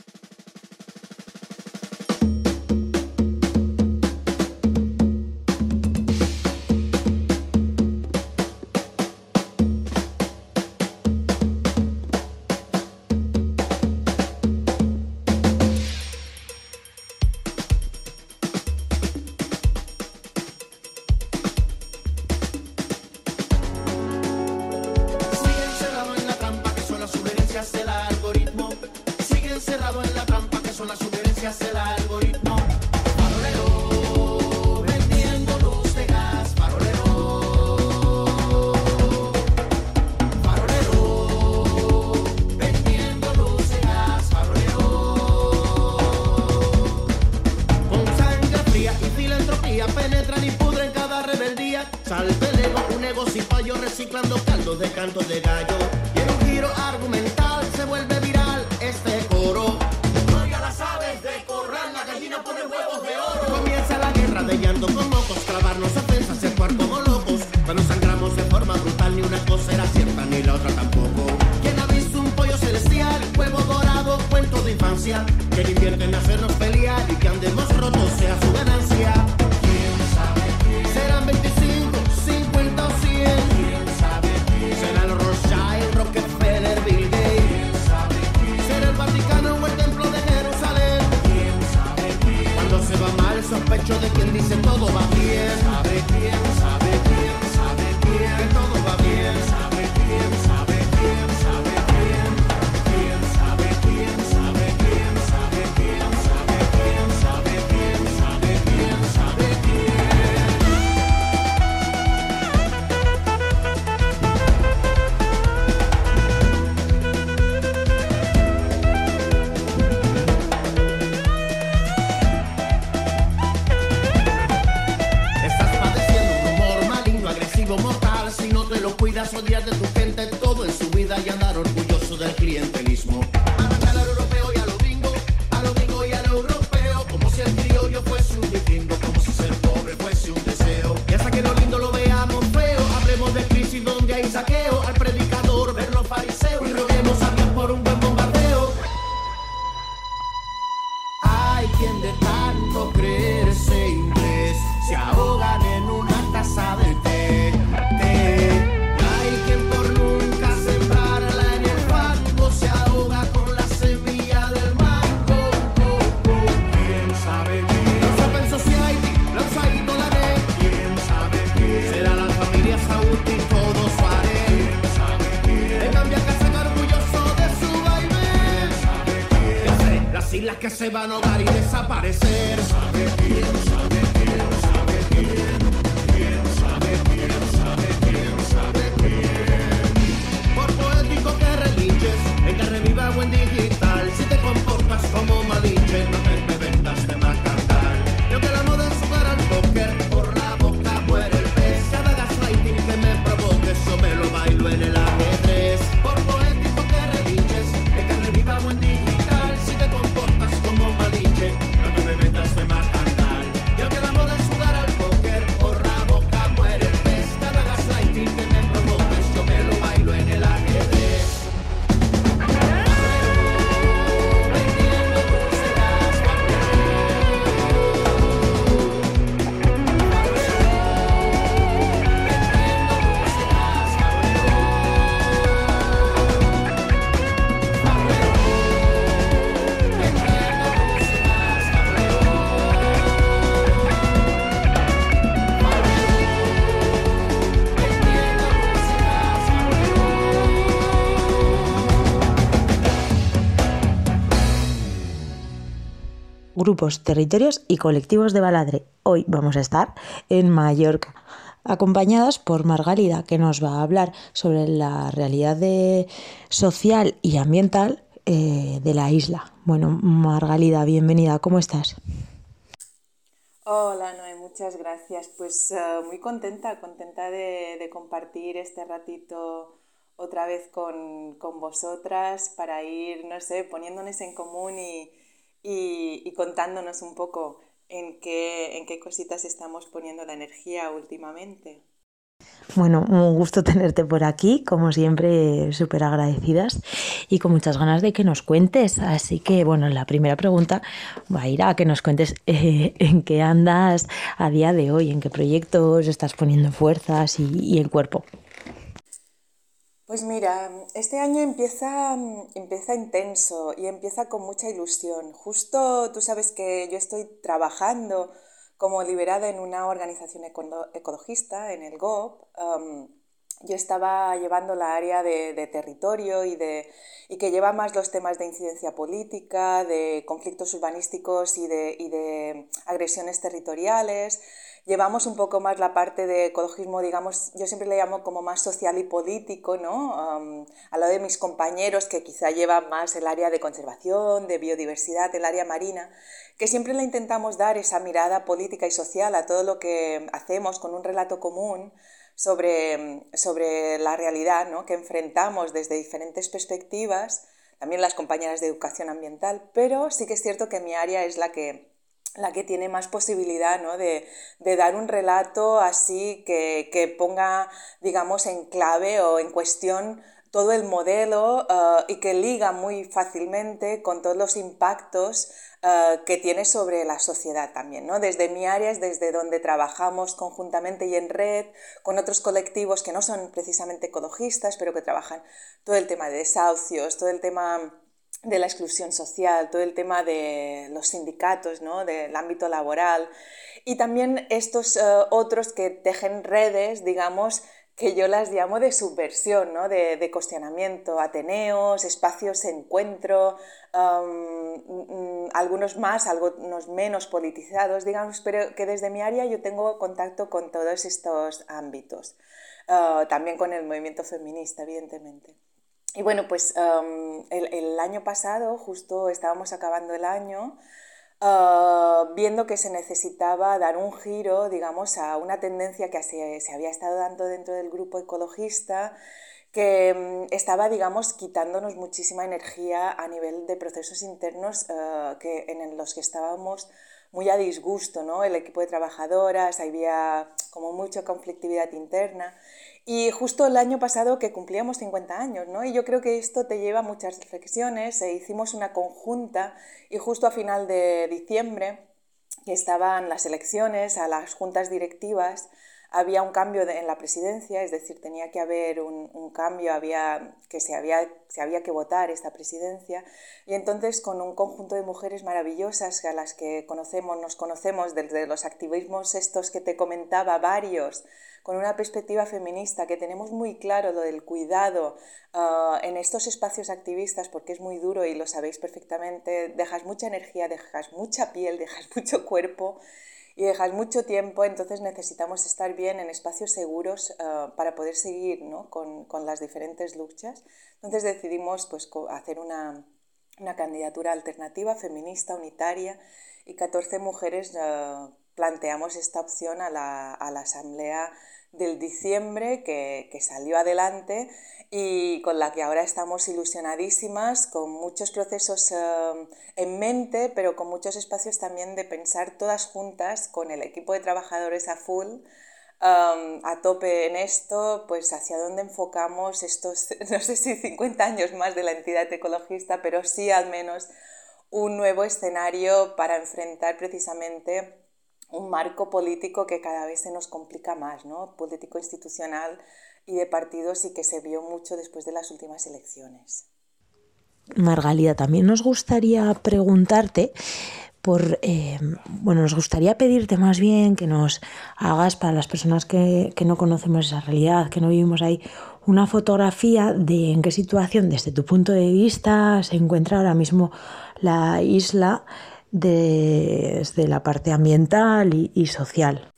Sigue encerrado en la trampa que son las sugerencias del algoritmo. Sigue encerrado en la trampa que son las sugerencias del algoritmo. Farolero, vendiendo luz de gas. Farolero, farolero, vendiendo luz de gas. Farolero, con sangre fría y filantropía penetran y pudren cada rebeldía. Salve el ego, un ego sin fallo, reciclando caldos de cantos de gallo. Y en un giro argumental se vuelve viral este coro. No ya las aves de corral, la gallina pone huevos de oro. Comienza la guerra de llanto con mocos, clavarnos ofensas, actuar como locos. Cuando sangramos de forma brutal, ni una cosa era cierta ni la otra tampoco. ¿Quién ha visto un pollo celestial, huevo dorado, cuento de infancia? Que invierte en hacernos pelear y que andemos rotos sea su ganancia. ¿Quién sabe quién? Serán veinticinco, cincuenta o cien. ¿Quién sabe quién? Será el Rothschild, Rockefeller, Bill Gates. ¿Quién sabe quién? Será el Vaticano o el Templo de Jerusalén. ¿Quién sabe quién? Cuando se va mal, sospecho de quien dice todo va bien. ¿Sabe quién? ¿Sabe quién? ¿Sabe quién? Que todo va bien. ¿Sabe quién? ¿Sabe quién? ¿Sabe quién? ¿Quién sabe quién? ¿Sabe quién? ¿Sabe quién? ¿Sabe quién? ¿Sabe quién? ¿Sabe quién? ¿Sabe quién? Estás padeciendo un humor maligno, agresivo, mortal. Si no te lo cuidas, odiar de tu gente todo en su vida y andar orgulloso del clientelismo. Arrancar al europeo y a lo gringo, a lo gringo y a lo europeo. Como si el criollo fuese un vikingo, como si ser pobre fuese un deseo. Y hasta que lo lindo lo veamos feo, hablemos de crisis donde hay saqueo. Al predicador ver los fariseos y roguemos a Dios por un buen bombardeo. Hay quien de tanto creerse inglés se ahogan en una taza de té, té. Hay quien por nunca sembrarla en el fango se ahoga con la semilla del mango. Oh, oh. ¿Quién sabe quién? Los Open Society, los Aito la red. ¿Quién sabe quién? Será la familia Saúl y todo su haré. ¿Quién sabe quién? Le cambia casa orgulloso de su vaivén. ¿Quién sabe quién? Ya sé, las islas que se van a ahogar y desaparecer. ¿Sabe quién? ¿Sabe quién? ¿Sabe quién? ¿Quién sabe quién? ¿Sabe quién? ¿Sabe quién? Por poético que relinches, en que reviva o en digital. Si te comportas como Malinche, no te me vendas de Macatal. Yo que la moda es jugar al póker, por la boca muere el pez. Cada gaslighting que me provoque, eso me lo bailo en el ajedrez. Por poético que relinches, en que reviva o en digital. Si te comportas como Malinche, no te me vendas de Macatal. Yo que la grupos, territorios y colectivos de Baladre. Hoy vamos a estar en Mallorca, acompañadas por Margalida, que nos va a hablar sobre la realidad de, social y ambiental eh, de la isla. Bueno, Margalida, bienvenida, ¿cómo estás? Hola Noé, muchas gracias. Pues uh, muy contenta, contenta de, de compartir este ratito otra vez con, con vosotras para ir, no sé, poniéndonos en común y, y, y contándonos un poco en qué, en qué cositas estamos poniendo la energía últimamente. Bueno, un gusto tenerte por aquí, como siempre, súper agradecidas y con muchas ganas de que nos cuentes. Así que, bueno, la primera pregunta va a ir a que nos cuentes eh, en qué andas a día de hoy, en qué proyectos estás poniendo fuerzas y, y el cuerpo. Pues mira, este año empieza, empieza intenso y empieza con mucha ilusión. Justo tú sabes que yo estoy trabajando como liberada en una organización ecologista, en el G O P. Um, yo estaba llevando la área de, de territorio y, de, y que lleva más los temas de incidencia política, de conflictos urbanísticos y de, y de agresiones territoriales. Llevamos un poco más la parte de ecologismo, digamos, yo siempre le llamo como más social y político, ¿no? Um, a lo de mis compañeros que quizá llevan más el área de conservación, de biodiversidad, el área marina, que siempre le intentamos dar esa mirada política y social a todo lo que hacemos con un relato común sobre, sobre la realidad, ¿no? Que enfrentamos desde diferentes perspectivas, también las compañeras de educación ambiental, pero sí que es cierto que mi área es la que la que tiene más posibilidad, ¿no? de, de dar un relato así que, que ponga, digamos, en clave o en cuestión todo el modelo uh, y que liga muy fácilmente con todos los impactos uh, que tiene sobre la sociedad también, ¿no? Desde mi área es desde donde trabajamos conjuntamente y en red con otros colectivos que no son precisamente ecologistas, pero que trabajan todo el tema de desahucios, todo el tema de la exclusión social, todo el tema de los sindicatos, ¿no? Del ámbito laboral y también estos uh, otros que tejen redes, digamos, que yo las llamo de subversión, ¿no? de, de cuestionamiento, ateneos, espacios de encuentro, um, algunos más, algunos menos politizados, digamos, pero que desde mi área yo tengo contacto con todos estos ámbitos, uh, también con el movimiento feminista, evidentemente. Y bueno, pues um, el, el año pasado, justo estábamos acabando el año, uh, viendo que se necesitaba dar un giro, digamos, a una tendencia que se, se había estado dando dentro del grupo ecologista, que um, estaba, digamos, quitándonos muchísima energía a nivel de procesos internos uh, que, en los que estábamos muy a disgusto, ¿no? El equipo de trabajadoras, había como mucha conflictividad interna. Y justo el año pasado que cumplíamos cincuenta años, ¿no? Y yo creo que esto te lleva a muchas reflexiones. E hicimos una conjunta y justo a final de diciembre, que estaban las elecciones a las juntas directivas, había un cambio de, en la presidencia, es decir, tenía que haber un, un cambio, había, que se había, se había que votar esta presidencia. Y entonces con un conjunto de mujeres maravillosas a las que conocemos, nos conocemos desde los activismos estos que te comentaba, varios, con una perspectiva feminista, que tenemos muy claro lo del cuidado uh, en estos espacios activistas, porque es muy duro y lo sabéis perfectamente, dejas mucha energía, dejas mucha piel, dejas mucho cuerpo y dejas mucho tiempo, entonces necesitamos estar bien en espacios seguros uh, para poder seguir, ¿no? con, con las diferentes luchas. Entonces decidimos pues, hacer una, una candidatura alternativa, feminista, unitaria, y catorce mujeres uh, planteamos esta opción a la, a la asamblea del diciembre que, que salió adelante y con la que ahora estamos ilusionadísimas, con muchos procesos uh, en mente, pero con muchos espacios también de pensar todas juntas con el equipo de trabajadores a full, um, a tope en esto, pues hacia dónde enfocamos estos, no sé si cincuenta años más de la entidad ecologista, pero sí al menos un nuevo escenario para enfrentar precisamente un marco político que cada vez se nos complica más, ¿no? Político institucional y de partidos, y que se vio mucho después de las últimas elecciones. Margalida, también nos gustaría preguntarte por, eh, bueno, nos gustaría pedirte más bien que nos hagas, para las personas que, que no conocemos esa realidad, que no vivimos ahí, una fotografía de en qué situación, desde tu punto de vista, se encuentra ahora mismo la isla desde la parte ambiental y, y social.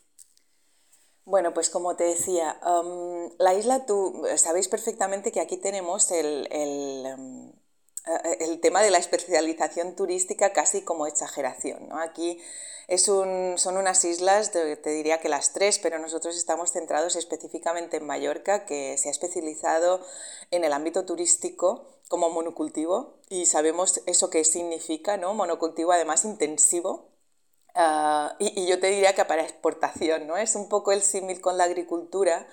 Bueno, pues como te decía, um, la isla, tú sabéis perfectamente que aquí tenemos el, el, um, el tema de la especialización turística casi como exageración, ¿no? Aquí es un, son unas islas, te, te diría que las tres, pero nosotros estamos centrados específicamente en Mallorca, que se ha especializado en el ámbito turístico como monocultivo, y sabemos eso que significa, ¿no? Monocultivo además intensivo. Uh, y, y yo te diría que para exportación, ¿no? Es un poco el símil con la agricultura,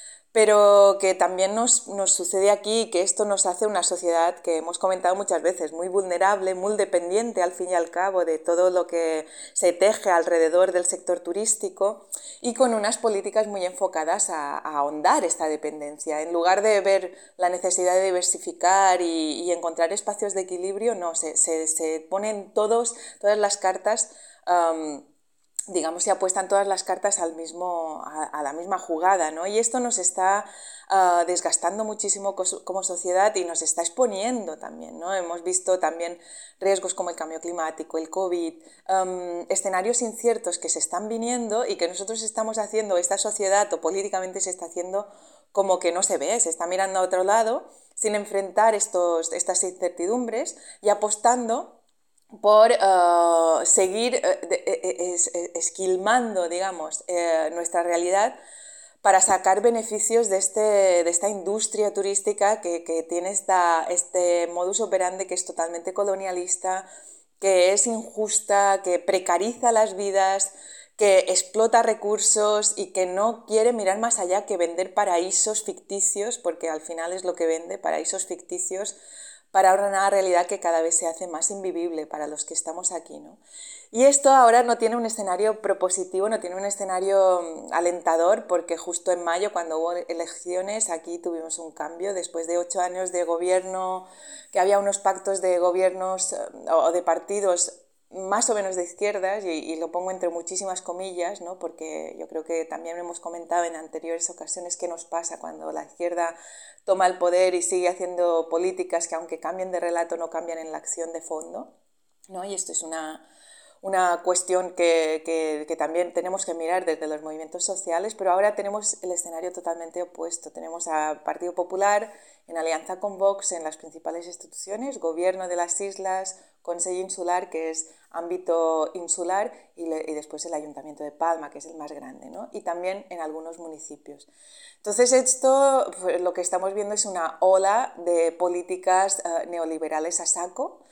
pero que también nos, nos sucede aquí, que esto nos hace una sociedad que hemos comentado muchas veces, muy vulnerable, muy dependiente al fin y al cabo de todo lo que se teje alrededor del sector turístico, y con unas políticas muy enfocadas a, a ahondar esta dependencia. En lugar de ver la necesidad de diversificar y, y encontrar espacios de equilibrio, no, se, se, se ponen todos, todas las cartas... Um, digamos, se apuestan todas las cartas al mismo, a, a la misma jugada, ¿no? Y esto nos está uh, desgastando muchísimo como sociedad y nos está exponiendo también, ¿no? Hemos visto también riesgos como el cambio climático, el COVID, um, escenarios inciertos que se están viniendo y que nosotros estamos haciendo, esta sociedad o políticamente se está haciendo como que no se ve, se está mirando a otro lado sin enfrentar estos, estas incertidumbres y apostando por uh, seguir uh, de, es, es, esquilmando, digamos, eh, nuestra realidad para sacar beneficios de, este, de esta industria turística que, que tiene esta, este modus operandi que es totalmente colonialista, que es injusta, que precariza las vidas, que explota recursos y que no quiere mirar más allá que vender paraísos ficticios, porque al final es lo que vende, paraísos ficticios, para una realidad que cada vez se hace más invivible para los que estamos aquí, ¿no? Y esto ahora no tiene un escenario propositivo, no tiene un escenario alentador, porque justo en mayo, cuando hubo elecciones, aquí tuvimos un cambio, después de ocho años de gobierno, que había unos pactos de gobiernos o de partidos más o menos de izquierdas, y, y lo pongo entre muchísimas comillas, ¿no? Porque yo creo que también hemos comentado en anteriores ocasiones qué nos pasa cuando la izquierda toma el poder y sigue haciendo políticas que aunque cambien de relato no cambian en la acción de fondo, ¿no? Y esto es una, una cuestión que, que, que también tenemos que mirar desde los movimientos sociales, pero ahora tenemos el escenario totalmente opuesto. Tenemos al Partido Popular en alianza con Vox en las principales instituciones, Gobierno de las Islas, Consell Insular, que es ámbito insular, y, le, y después el Ayuntamiento de Palma, que es el más grande, ¿no? Y también en algunos municipios. Entonces esto, pues, lo que estamos viendo es una ola de políticas uh, neoliberales a saco,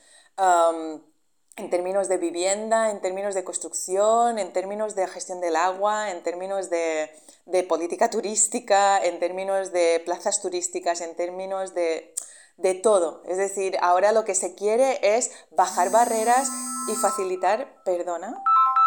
um, en términos de vivienda, en términos de construcción, en términos de gestión del agua, en términos de, de política turística, en términos de plazas turísticas, en términos de... de todo. Es decir, ahora lo que se quiere es bajar barreras y facilitar, perdona,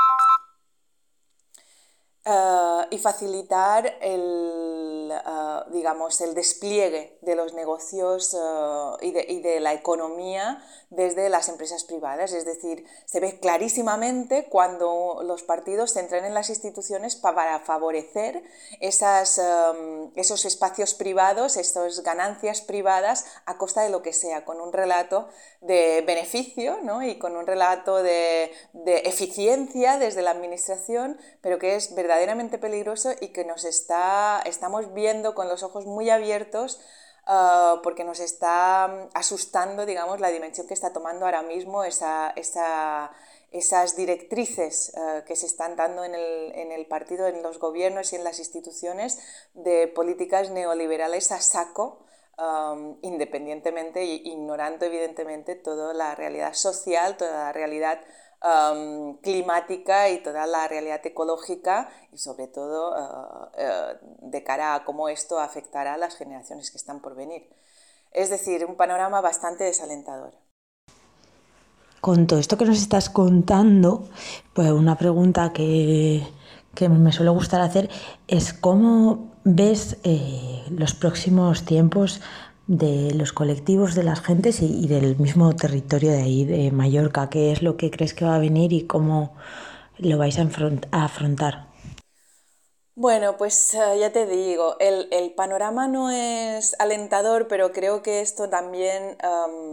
uh, y facilitar el, uh, digamos, el despliegue de los negocios uh, y, de, y de la economía desde las empresas privadas. Es decir, se ve clarísimamente cuando los partidos se entran en las instituciones para favorecer esas, um, esos espacios privados, esas ganancias privadas a costa de lo que sea, con un relato de beneficio, ¿no? Y con un relato de, de eficiencia desde la administración, pero que es verdaderamente peligroso y que nos está, estamos viendo con los ojos muy abiertos, Uh, porque nos está asustando, digamos, la dimensión que está tomando ahora mismo esa, esa, esas directrices uh, que se están dando en el, en el partido, en los gobiernos y en las instituciones de políticas neoliberales a saco, um, independientemente e ignorando evidentemente toda la realidad social, toda la realidad Um, climática y toda la realidad ecológica y sobre todo uh, uh, de cara a cómo esto afectará a las generaciones que están por venir. Es decir, un panorama bastante desalentador. Con todo esto que nos estás contando, pues una pregunta que, que me suele gustar hacer es cómo ves eh, los próximos tiempos de los colectivos, de las gentes y, y del mismo territorio de ahí, de Mallorca. ¿Qué es lo que crees que va a venir y cómo lo vais a, a afrontar? Bueno, pues uh, ya te digo, el, el panorama no es alentador, pero creo que esto también um,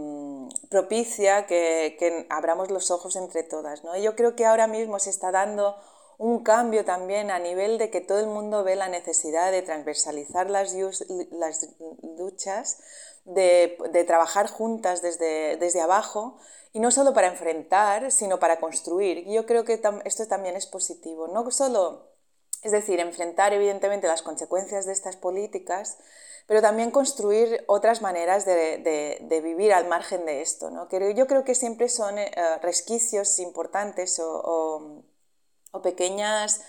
propicia que, que abramos los ojos entre todas, ¿no? Y yo creo que ahora mismo se está dando un cambio también a nivel de que todo el mundo ve la necesidad de transversalizar las, las luchas, de, de trabajar juntas desde, desde abajo, y no solo para enfrentar, sino para construir. Y yo creo que tam, esto también es positivo, no solo, es decir, enfrentar evidentemente las consecuencias de estas políticas, pero también construir otras maneras de, de, de vivir al margen de esto, ¿no? Que yo creo que siempre son eh, resquicios importantes o, o, o pequeñas,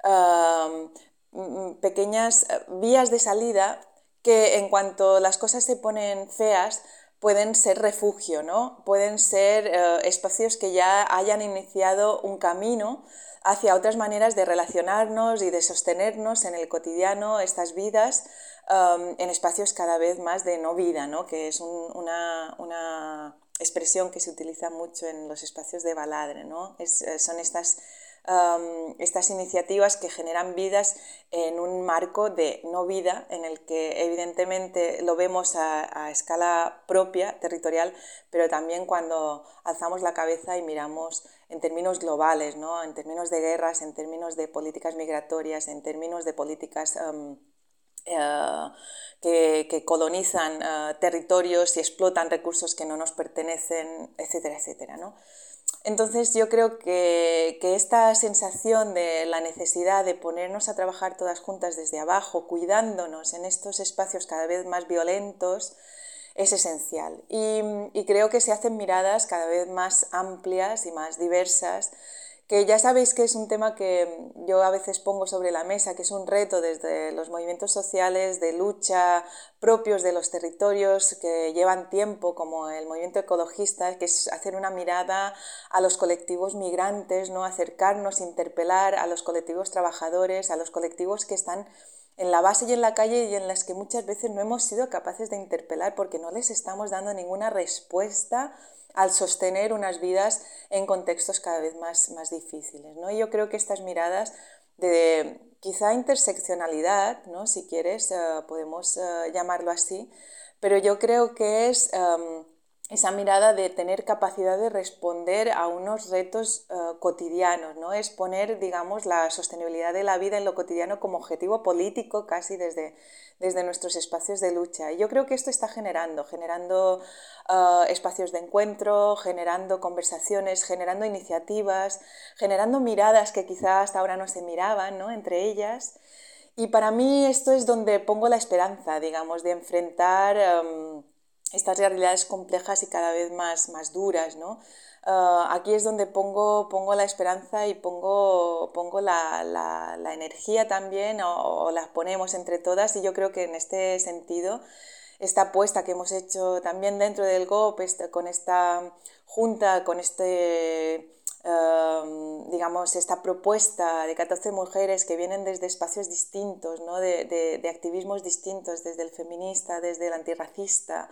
uh, pequeñas vías de salida que en cuanto las cosas se ponen feas pueden ser refugio, ¿no? Pueden ser uh, espacios que ya hayan iniciado un camino hacia otras maneras de relacionarnos y de sostenernos en el cotidiano, estas vidas, um, en espacios cada vez más de no vida, ¿no? Que es un, una, una expresión que se utiliza mucho en los espacios de Baladre, ¿no? Es, son estas, um, estas iniciativas que generan vidas en un marco de no vida, en el que evidentemente lo vemos a, a escala propia, territorial, pero también cuando alzamos la cabeza y miramos en términos globales, ¿no? En términos de guerras, en términos de políticas migratorias, en términos de políticas um, uh, que, que colonizan uh, territorios y explotan recursos que no nos pertenecen, etcétera, etcétera, ¿no? Entonces yo creo que, que esta sensación de la necesidad de ponernos a trabajar todas juntas desde abajo, cuidándonos en estos espacios cada vez más violentos, es esencial. Y, y creo que se hacen miradas cada vez más amplias y más diversas, que ya sabéis que es un tema que yo a veces pongo sobre la mesa, que es un reto desde los movimientos sociales de lucha propios de los territorios que llevan tiempo, como el movimiento ecologista, que es hacer una mirada a los colectivos migrantes, ¿no? Acercarnos, interpelar a los colectivos trabajadores, a los colectivos que están en la base y en la calle y en las que muchas veces no hemos sido capaces de interpelar porque no les estamos dando ninguna respuesta al sostener unas vidas en contextos cada vez más, más difíciles, ¿no? Y yo creo que estas miradas de quizá interseccionalidad, ¿no? Si quieres, uh, podemos uh, llamarlo así, pero yo creo que es um, esa mirada de tener capacidad de responder a unos retos uh, cotidianos, ¿no? Es poner, digamos, la sostenibilidad de la vida en lo cotidiano como objetivo político casi desde, desde nuestros espacios de lucha. Y yo creo que esto está generando, generando uh, espacios de encuentro, generando conversaciones, generando iniciativas, generando miradas que quizá hasta ahora no se miraban, ¿no? Entre ellas. Y para mí esto es donde pongo la esperanza, digamos, de enfrentar Um, estas realidades complejas y cada vez más, más duras, ¿no? Uh, aquí es donde pongo, pongo la esperanza y pongo, pongo la, la, la energía también, o, o las ponemos entre todas, y yo creo que en este sentido esta apuesta que hemos hecho también dentro del G O P, este, con esta junta, con este... Uh, digamos, esta propuesta de catorce mujeres que vienen desde espacios distintos, ¿no? de, de, de activismos distintos, desde el feminista, desde el antirracista,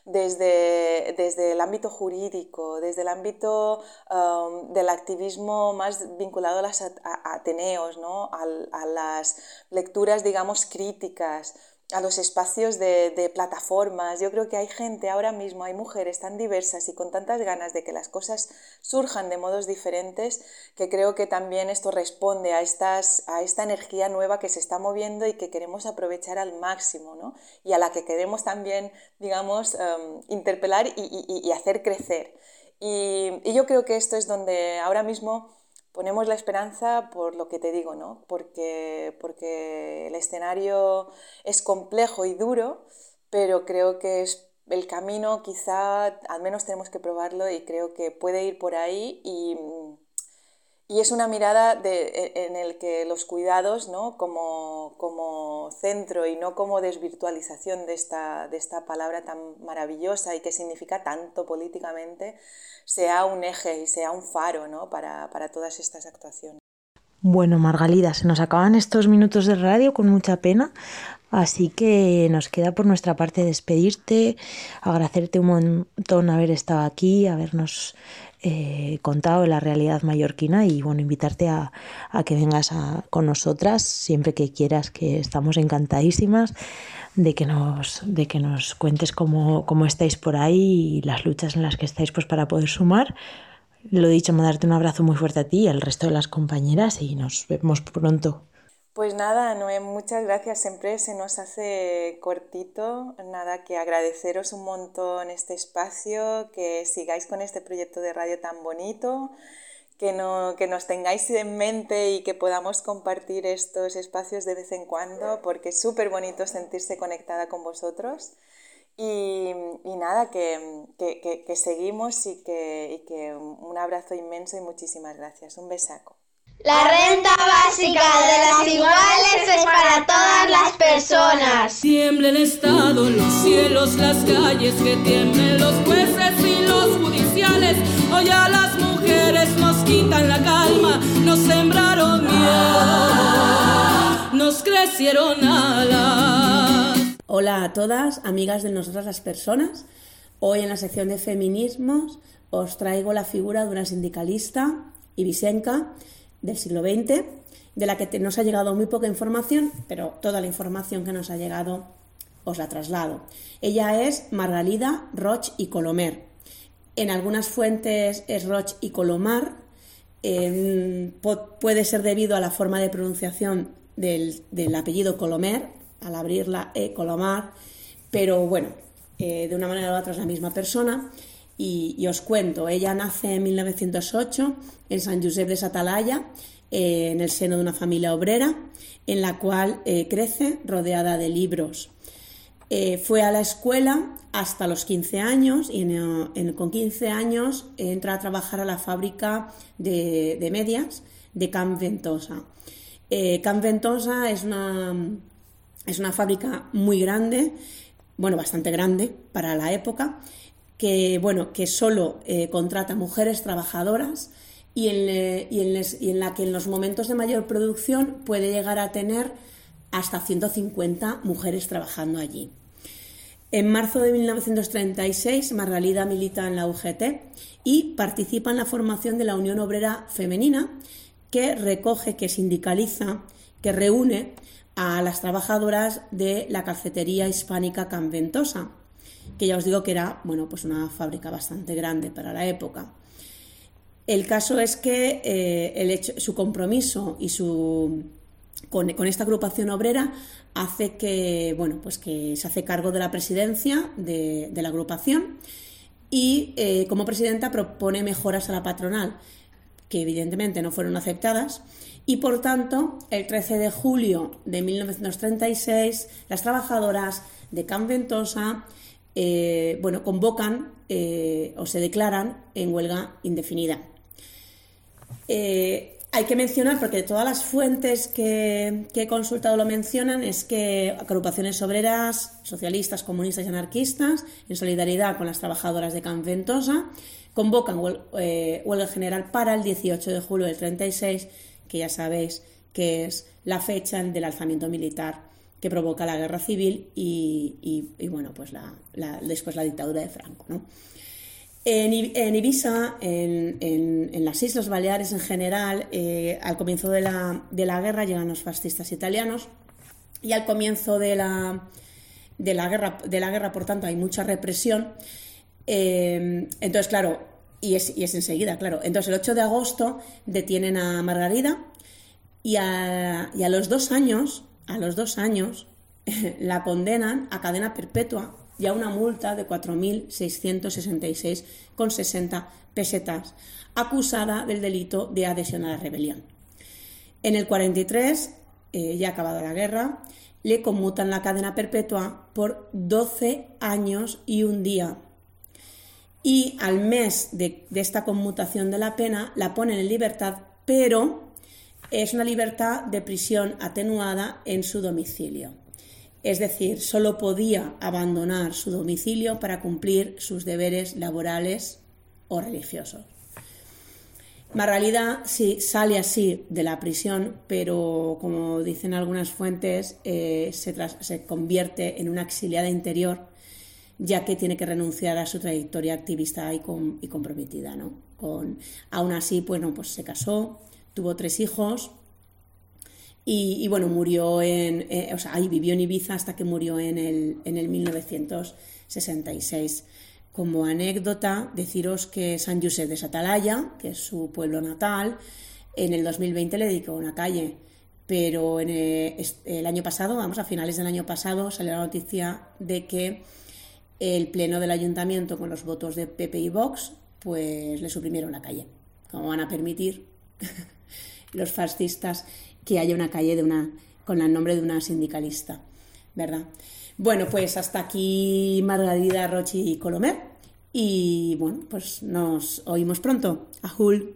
desde, desde el ámbito jurídico, desde el ámbito um, del activismo más vinculado a los ateneos, ¿no? a, a las lecturas, digamos, críticas, a los espacios de, de plataformas. Yo creo que hay gente ahora mismo, hay mujeres tan diversas y con tantas ganas de que las cosas surjan de modos diferentes, que creo que también esto responde a, estas, a esta energía nueva que se está moviendo y que queremos aprovechar al máximo, ¿no? Y a la que queremos también, digamos, um, interpelar y, y, y hacer crecer. Y, y yo creo que esto es donde ahora mismo ponemos la esperanza, por lo que te digo, ¿no? Porque, porque el escenario es complejo y duro, pero creo que es el camino, quizá al menos tenemos que probarlo, y creo que puede ir por ahí, y, y es una mirada de, en el que los cuidados, ¿no? como, como centro y no como desvirtualización de esta, de esta palabra tan maravillosa y que significa tanto políticamente, sea un eje y sea un faro, ¿no? para, para todas estas actuaciones. Bueno, Margalida, se nos acaban estos minutos de radio con mucha pena, Así que nos queda por nuestra parte despedirte, agradecerte un montón haber estado aquí, habernos eh, contado la realidad mallorquina y bueno, invitarte a, a que vengas a, con nosotras siempre que quieras, que estamos encantadísimas de que nos, de que nos cuentes cómo, cómo estáis por ahí y las luchas en las que estáis pues para poder sumar. Lo dicho, mandarte un abrazo muy fuerte a ti y al resto de las compañeras y nos vemos pronto. Pues nada, Noé, muchas gracias. Siempre se nos hace cortito. Nada, que agradeceros un montón este espacio, que sigáis con este proyecto de radio tan bonito, que, no, que nos tengáis en mente y que podamos compartir estos espacios de vez en cuando, porque es súper bonito sentirse conectada con vosotros. Y, y nada, que, que, que, que seguimos y que, y que un abrazo inmenso y muchísimas gracias. Un besaco. La renta básica de las iguales es para todas las personas. Tiembla el Estado, los cielos, las calles, que tiemblen los jueces y los judiciales. Hoy a las mujeres nos quitan la calma, nos sembraron miedo, nos crecieron alas. Hola a todas, amigas de nosotras las personas. Hoy en la sección de feminismos os traigo la figura de una sindicalista ibisenca del siglo veinte, de la que te, nos ha llegado muy poca información, pero toda la información que nos ha llegado os la traslado. Ella es Margalida Roig i Colomer. En algunas fuentes es Roig i Colomar, eh, puede ser debido a la forma de pronunciación del, del apellido Colomer, al abrir la E, Colomar, pero bueno, eh, de una manera u otra es la misma persona. Y, y os cuento, ella nace en mil novecientos ocho en Sant Josep de sa Talaia, eh, en el seno de una familia obrera, en la cual eh, crece rodeada de libros. Eh, fue a la escuela hasta los quince años y en, en, con quince años entra a trabajar a la fábrica de, de medias de Can Ventosa. Eh, Can Ventosa es una, es una fábrica muy grande, bueno, bastante grande para la época, que, bueno, que solo eh, contrata mujeres trabajadoras y en, eh, y, en les, y en la que en los momentos de mayor producción puede llegar a tener hasta ciento cincuenta mujeres trabajando allí. En marzo de mil novecientos treinta y seis, Margalida milita en la U G T y participa en la formación de la Unión Obrera Femenina, que recoge, que sindicaliza, que reúne a las trabajadoras de la calcetería hispánica Can Ventosa, que ya os digo que era, bueno, pues una fábrica bastante grande para la época. El caso es que eh, el hecho, su compromiso y su con, con esta agrupación obrera hace que, bueno, pues que se hace cargo de la presidencia de, de la agrupación y eh, como presidenta propone mejoras a la patronal, que evidentemente no fueron aceptadas, y por tanto el trece de julio de mil novecientos treinta y seis las trabajadoras de Can Ventosa Eh, bueno, convocan eh, o se declaran en huelga indefinida. Eh, hay que mencionar, porque todas las fuentes que, que he consultado lo mencionan, es que agrupaciones obreras, socialistas, comunistas y anarquistas, en solidaridad con las trabajadoras de Can Ventosa, convocan huel, eh, huelga general para el dieciocho de julio del treinta y seis, que ya sabéis que es la fecha del alzamiento militar que provoca la guerra civil y, y, y bueno, pues la, la, después la dictadura de Franco, ¿no? En, en Ibiza, en, en, en las Islas Baleares en general, eh, al comienzo de la, de la guerra llegan los fascistas italianos y al comienzo de la, de la, guerra, de la guerra, por tanto, hay mucha represión. Eh, entonces, claro, y es, y es enseguida, claro. Entonces, el ocho de agosto detienen a Margalida y a, y a los dos años... A los dos años la condenan a cadena perpetua y a una multa de cuatro mil seiscientos sesenta y seis con sesenta pesetas, acusada del delito de adhesión a la rebelión. En el cuarenta y tres, eh, ya acabada la guerra, le conmutan la cadena perpetua por doce años y un día. Y al mes de, de esta conmutación de la pena la ponen en libertad, pero es una libertad de prisión atenuada en su domicilio. Es decir, solo podía abandonar su domicilio para cumplir sus deberes laborales o religiosos. Margalida sí sale así de la prisión, pero como dicen algunas fuentes, eh, se, tras, se convierte en una exiliada interior, ya que tiene que renunciar a su trayectoria activista y, com, y comprometida, ¿no? Con, aún así, bueno, pues se casó, tuvo tres hijos y, y bueno, murió en, eh, o sea, ahí vivió en Ibiza hasta que murió en el, en el mil novecientos sesenta y seis. Como anécdota, deciros que San Josep de Satalaya, que es su pueblo natal, en el dos mil veinte le dedicó una calle, pero en el, el año pasado, vamos, a finales del año pasado, salió la noticia de que el pleno del ayuntamiento, con los votos de P P y Vox, pues le suprimieron la calle. ¿Cómo van a permitir los fascistas que haya una calle de una, con el nombre de una sindicalista, ¿verdad? Bueno, pues hasta aquí Margalida Rochi y Colomer. Y bueno, pues nos oímos pronto. Ajul.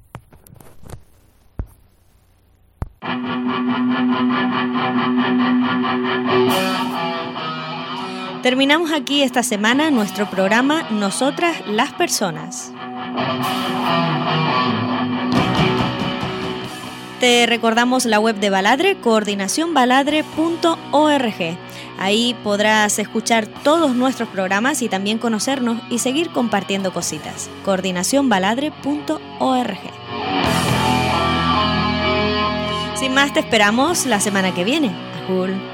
Terminamos aquí esta semana nuestro programa Nosotras las Personas. Te recordamos la web de Baladre, coordinación baladre punto org. Ahí podrás escuchar todos nuestros programas y también conocernos y seguir compartiendo cositas. coordinación baladre punto org. Sin más, te esperamos la semana que viene. Ajul.